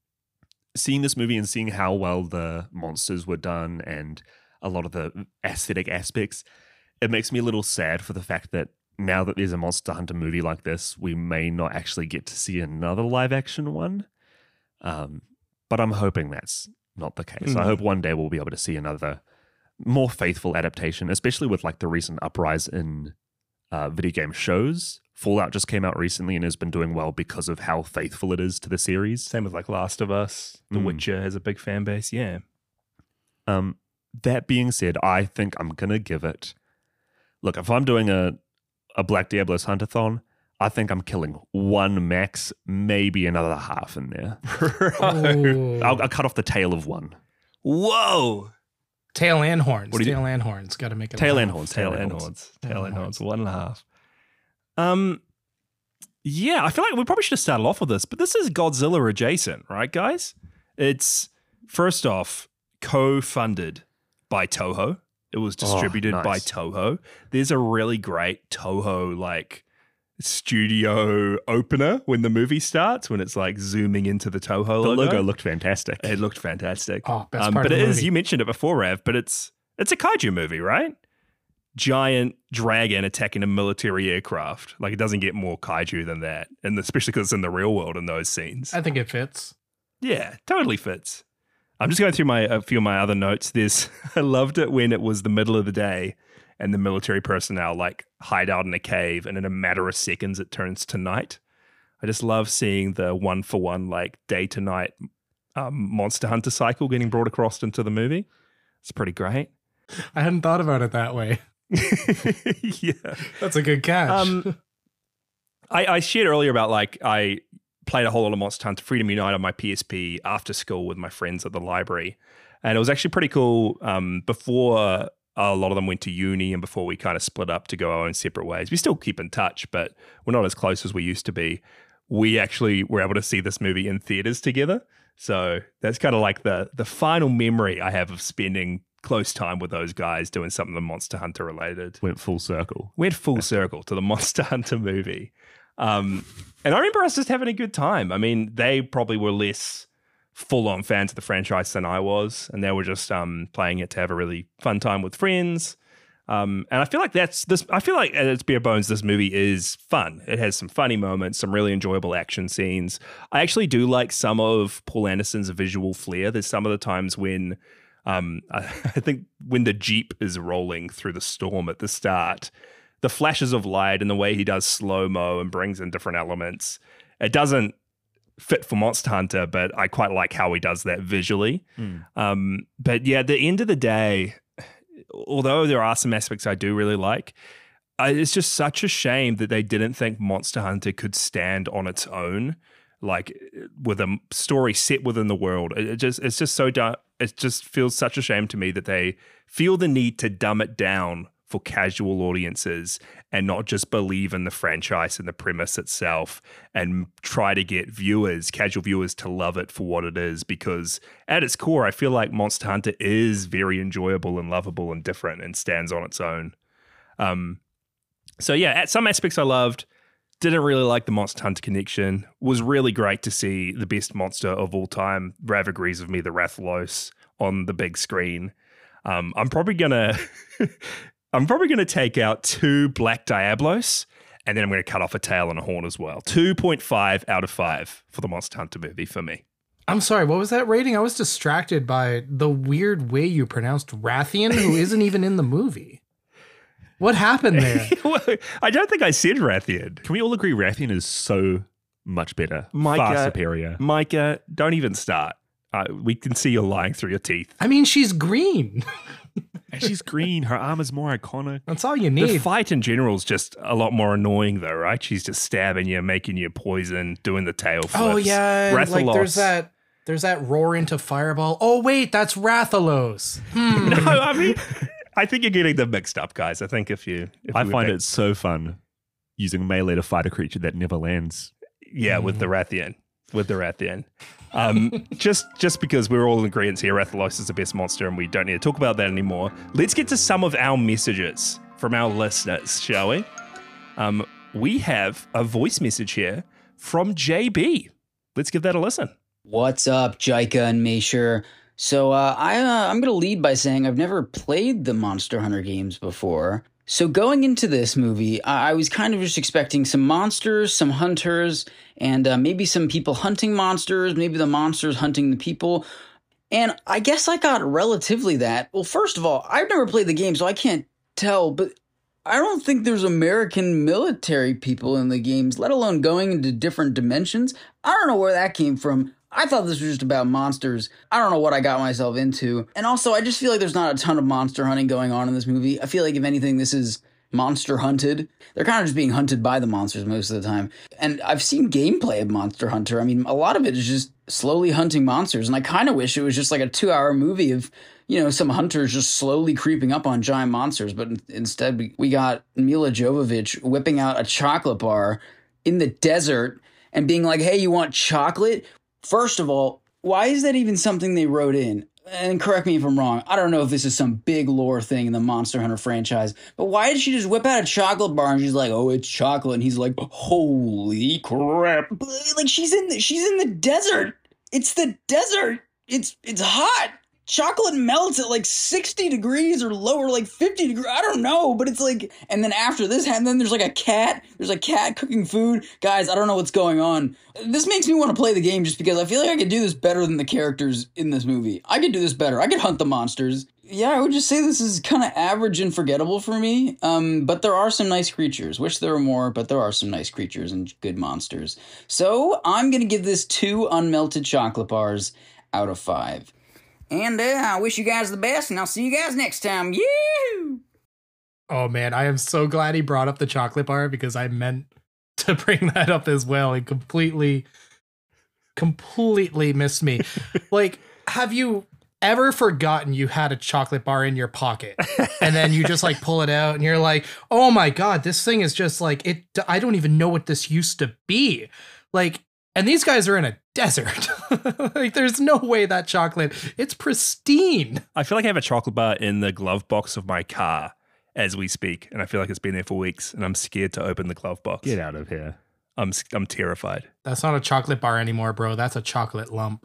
seeing this movie and seeing how well the monsters were done and a lot of the aesthetic aspects, it makes me a little sad for the fact that now that there's a Monster Hunter movie like this, we may not actually get to see another live action one. Um, but I'm hoping that's not the case. Mm. I hope one day we'll be able to see another more faithful adaptation, especially with like the recent uprise in uh, video game shows. Fallout just came out recently and has been doing well because of how faithful it is to the series. Same with like Last of Us. The mm. Witcher has a big fan base. Yeah. Um, that being said, I think I'm going to give it... Look, if I'm doing a, a Black Diablos Huntathon, I think I'm killing one max, maybe another half in there. I'll, I'll cut off the tail of one. Whoa! Tail and horns. Tail and horns. Got to make it tail and horns. Tail and horns. Tail and horns. One and a half. Um, yeah, I feel like we probably should have started off with this, but this is Godzilla adjacent, right, guys? It's first off co-funded by Toho. It was distributed oh, nice. by Toho. There's a really great Toho like studio opener when the movie starts, when it's like zooming into the Toho the logo. The logo looked fantastic. It looked fantastic. Oh, best um, part but of the it is, movie. you mentioned it before, Rav, but it's it's a kaiju movie, right? Giant dragon attacking a military aircraft. Like, it doesn't get more kaiju than that, and especially because it's in the real world in those scenes. I think it fits. Yeah, totally fits. I'm just going through my a few of my other notes. There's, I loved it when it was the middle of the day and the military personnel like hide out in a cave, and in a matter of seconds it turns to night. I just love seeing the one for one like day to night um, Monster Hunter cycle getting brought across into the movie. It's pretty great. I hadn't thought about it that way. Yeah, that's a good catch. Um, I, I shared earlier about like I played a whole lot of Monster Hunter Freedom Unite on my P S P after school with my friends at the library, and it was actually pretty cool. Um, before a lot of them went to uni and before we kind of split up to go our own separate ways, we still keep in touch, but we're not as close as we used to be. We actually were able to see this movie in theaters together, so that's kind of like the the final memory I have of spending close time with those guys doing something Monster Hunter related. Went full circle. Went full circle to the Monster Hunter movie. Um, and I remember us just having a good time. I mean, they probably were less full-on fans of the franchise than I was, and they were just um, playing it to have a really fun time with friends. Um, and I feel like that's this. I feel like at its bare bones, this movie is fun. It has some funny moments, some really enjoyable action scenes. I actually do like some of Paul Anderson's visual flair. There's some of the times when Um, I, I think when the Jeep is rolling through the storm at the start, the flashes of light and the way he does slow-mo and brings in different elements, it doesn't fit for Monster Hunter, but I quite like how he does that visually. Mm. Um, but yeah, at the end of the day, although there are some aspects I do really like, I, it's just such a shame that they didn't think Monster Hunter could stand on its own, like with a story set within the world. It, it just it's just so dumb. It just feels such a shame to me that they feel the need to dumb it down for casual audiences and not just believe in the franchise and the premise itself and try to get viewers, casual viewers, to love it for what it is. Because at its core, I feel like Monster Hunter is very enjoyable and lovable and different and stands on its own. Um, so yeah, at some aspects I loved. Didn't really like the Monster Hunter connection. Was really great to see the best monster of all time. Rav agrees with me, the Rathalos on the big screen. Um, I'm probably gonna, I'm probably gonna take out two Black Diablos, and then I'm gonna cut off a tail and a horn as well. two point five out of five for the Monster Hunter movie for me. I'm sorry, what was that rating? I was distracted by the weird way you pronounced Rathian, who isn't even in the movie. What happened there? I don't think I said Rathian. Can we all agree Rathian is so much better? Micah, far superior. Micah, don't even start. Uh, we can see you lying through your teeth. I mean, she's green. And she's green. Her arm is more iconic. That's all you need. The fight in general is just a lot more annoying, though, right? She's just stabbing you, making you poison, doing the tail flips. Oh, yeah. Rathalos. Like, there's that... There's that roar into fireball. Oh, wait, that's Rathalos. Hmm. No, I mean... I think you're getting them mixed up, guys. I think if you... If I you find back- it so fun using melee to fight a creature that never lands. Yeah, mm. with the Rathian. with the Rathian. Um, just just because we're all in agreement here, Rathalos is the best monster and we don't need to talk about that anymore. Let's get to some of our messages from our listeners, shall we? Um, we have a voice message here from J B. Let's give that a listen. What's up, Jaika and Meisher? So uh, I, uh, I'm going to lead by saying I've never played the Monster Hunter games before. So going into this movie, I, I was kind of just expecting some monsters, some hunters, and uh, maybe some people hunting monsters, maybe the monsters hunting the people. And I guess I got relatively that. Well, first of all, I've never played the game, so I can't tell, but I don't think there's American military people in the games, let alone going into different dimensions. I don't know where that came from. I thought this was just about monsters. I don't know what I got myself into. And also, I just feel like there's not a ton of monster hunting going on in this movie. I feel like, if anything, this is monster hunted. They're kind of just being hunted by the monsters most of the time. And I've seen gameplay of Monster Hunter. I mean, a lot of it is just slowly hunting monsters. And I kind of wish it was just like a two-hour movie of, you know, some hunters just slowly creeping up on giant monsters. But instead, we, we got Mila Jovovich whipping out a chocolate bar in the desert and being like, hey, you want chocolate? First of all, why is that even something they wrote in? And correct me if I'm wrong. I don't know if this is some big lore thing in the Monster Hunter franchise, but why did she just whip out a chocolate bar and she's like, "Oh, it's chocolate," and he's like, "Holy crap!" Like she's in the, she's in the desert. It's the desert. It's it's hot. Chocolate melts at like sixty degrees or lower, like fifty degrees. I don't know, but it's like, and then after this, and then there's like a cat. There's a cat cooking food. Guys, I don't know what's going on. This makes me want to play the game just because I feel like I could do this better than the characters in this movie. I could do this better. I could hunt the monsters. Yeah, I would just say this is kind of average and forgettable for me. Um, but there are some nice creatures. Wish there were more, but there are some nice creatures and good monsters. So I'm going to give this two unmelted chocolate bars out of five. And uh, I wish you guys the best, and I'll see you guys next time. Yoo! Oh, man, I am so glad he brought up the chocolate bar because I meant to bring that up as well. He completely, completely missed me. Like, have you ever forgotten you had a chocolate bar in your pocket and then you just like pull it out and you're like, oh my God, this thing is just like, it. I don't even know what this used to be. Like, and these guys are in a desert. Like, there's no way that chocolate, it's pristine. I feel like I have a chocolate bar in the glove box of my car as we speak, and I feel like it's been there for weeks, and I'm scared to open the glove box. Get out of here. I'm I'm terrified. That's not a chocolate bar anymore, bro. That's a chocolate lump.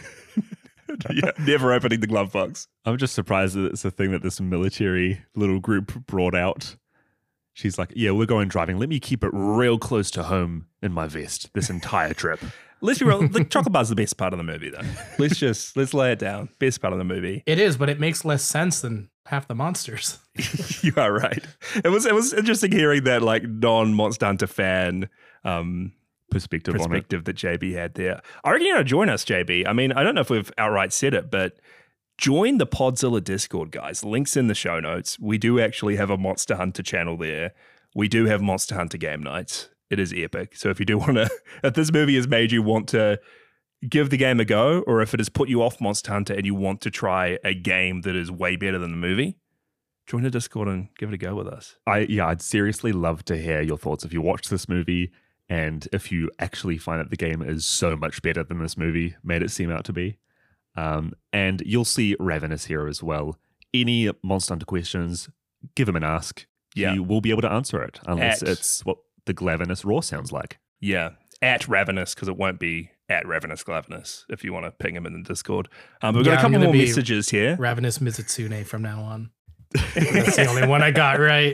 Yeah, never opening the glove box. I'm just surprised that it's a thing that this military little group brought out. She's like, yeah, we're going driving. Let me keep it real close to home in my vest this entire trip. Let's be real. The chocolate bar is the best part of the movie, though. Let's just, let's lay it down. Best part of the movie. It is, but it makes less sense than half the monsters. You are right. It was it was interesting hearing that like non-Monster Hunter fan um, perspective, perspective that J B had there. I reckon you're going to join us, J B. I mean, I don't know if we've outright said it, but join the Podzilla Discord, guys. Links in the show notes. We do actually have a Monster Hunter channel there. We do have Monster Hunter game nights. It is epic. So if you do want to, if this movie has made you want to give the game a go, or if it has put you off Monster Hunter and you want to try a game that is way better than the movie, join the Discord and give it a go with us. I yeah, I'd seriously love to hear your thoughts if you watch this movie and if you actually find that the game is so much better than this movie made it seem out to be. Um, and you'll see Ravenous here as well. Any Monster Hunter questions, give him an ask. Yeah. You will be able to answer it, unless At, it's what the Glavenous Roar sounds like. Yeah, at Ravenous, because it won't be at Ravenous Glavenous if you want to ping him in the Discord. Um, we've got Yeah, a couple I'm gonna more be messages here. Ravenous Mizitsune from now on. That's the only one I got right.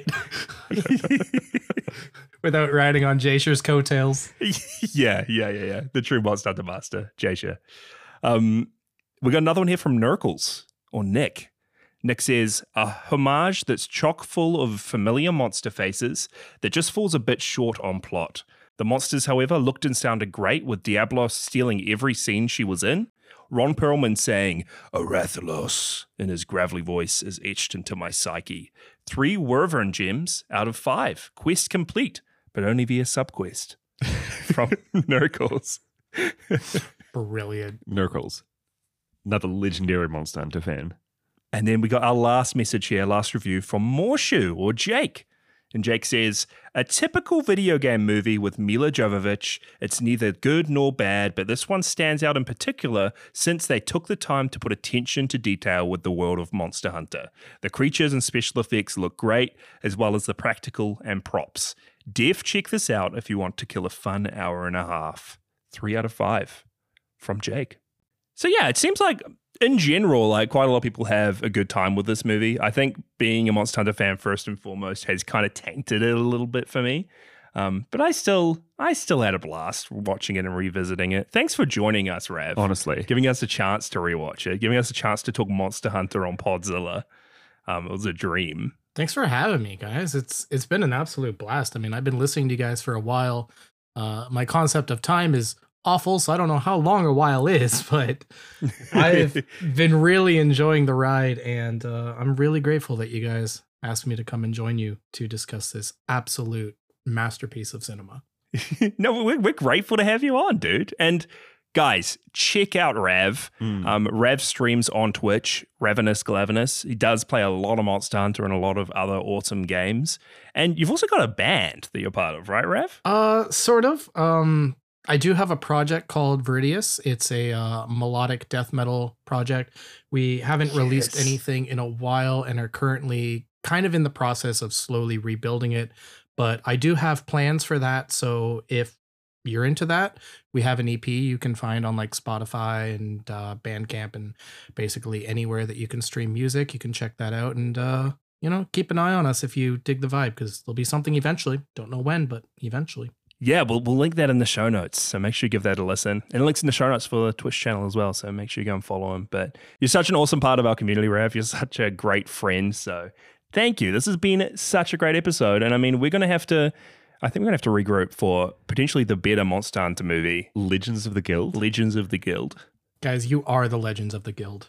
Without riding on Jasher's coattails. yeah, yeah, yeah, yeah. The true Monster Hunter master, Jasher. Um, we got another one here from Nurkles, or Nick. Nick says, a homage that's chock full of familiar monster faces that just falls a bit short on plot. The monsters, however, looked and sounded great, with Diablos stealing every scene she was in. Ron Perlman saying, Arathalos, in his gravelly voice is etched into my psyche. Three Wyvern gems out of five. Quest complete, but only via subquest. From Nurkles. Brilliant. Nurkles. Another legendary Monster Hunter fan. And then we got our last message here, last review from Morshu, or Jake. And Jake says, a typical video game movie with Mila Jovovich. It's neither good nor bad, but this one stands out in particular since they took the time to put attention to detail with the world of Monster Hunter. The creatures and special effects look great, as well as the practical and props. Def check this out if you want to kill a fun hour and a half. Three out of five from Jake. So yeah, it seems like in general, like quite a lot of people have a good time with this movie. I think being a Monster Hunter fan first and foremost has kind of tainted it a little bit for me. Um, but I still, I still had a blast watching it and revisiting it. Thanks for joining us, Rav. Honestly, giving us a chance to rewatch it, giving us a chance to talk Monster Hunter on Podzilla. Um, it was a dream. Thanks for having me, guys. It's it's been an absolute blast. I mean, I've been listening to you guys for a while. Uh, my concept of time is awful, so I don't know how long a while is, but I've been really enjoying the ride, and uh, I'm really grateful that you guys asked me to come and join you to discuss this absolute masterpiece of cinema. No, we're, we're grateful to have you on, dude. And guys, check out Rav. Mm. Um, Rav streams on Twitch, Ravenous Glavenous. He does play a lot of Monster Hunter and a lot of other awesome games. And you've also got a band that you're part of, right, Rav? Uh, sort of. Um, I do have a project called Veridius. It's a uh, melodic death metal project. We haven't yes. released anything in a while and are currently kind of in the process of slowly rebuilding it. But I do have plans for that. So if you're into that, we have an E P you can find on like Spotify and uh, Bandcamp and basically anywhere that you can stream music. You can check that out and, uh, you know, keep an eye on us if you dig the vibe, because there'll be something eventually. Don't know when, but eventually. Yeah, we'll, we'll link that in the show notes, so make sure you give that a listen. And links in the show notes for the Twitch channel as well, so make sure you go and follow him. But you're such an awesome part of our community, Rav. You're such a great friend, so thank you. This has been such a great episode, and I mean, we're going to have to, I think we're going to have to regroup for potentially the better Monster Hunter movie. Legends of the Guild? Legends of the Guild. Guys, you are the Legends of the Guild.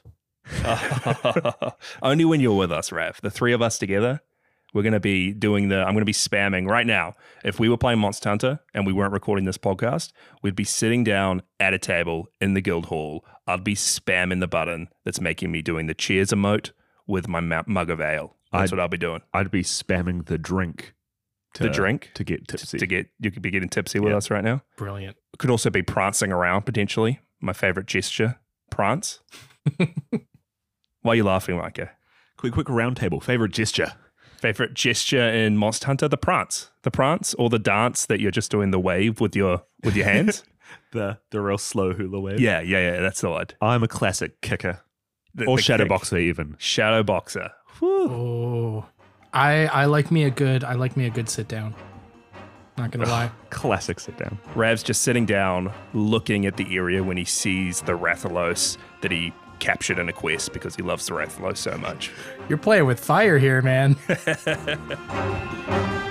Only when you're with us, Rav. The three of us together. We're going to be doing the, I'm going to be spamming right now. If we were playing Monster Hunter and we weren't recording this podcast, we'd be sitting down at a table in the guild hall. I'd be spamming the button that's making me doing the cheers emote with my mug of ale. That's I'd, what I'll be doing. I'd be spamming the drink. To, the drink? To get tipsy. To get, you could be getting tipsy with yeah. us right now. Brilliant. Could also be prancing around potentially. My favorite gesture, prance. Why are you laughing, Micah? Quick, quick round table. Favorite gesture. Favorite gesture in Monster Hunter, the prance. The prance or the dance that you're just doing the wave with your with your hands. the the real slow hula wave. Yeah, yeah, yeah, that's the word. I'm a classic kicker. The, or the shadow kick. boxer even. Shadow boxer. Whew. Oh. I I like me a good I like me a good sit down. Not gonna lie. Classic sit down. Rav's just sitting down, looking at the area when he sees the Rathalos that he captured in a quest because he loves the Rathalos so much. You're playing with fire here, man.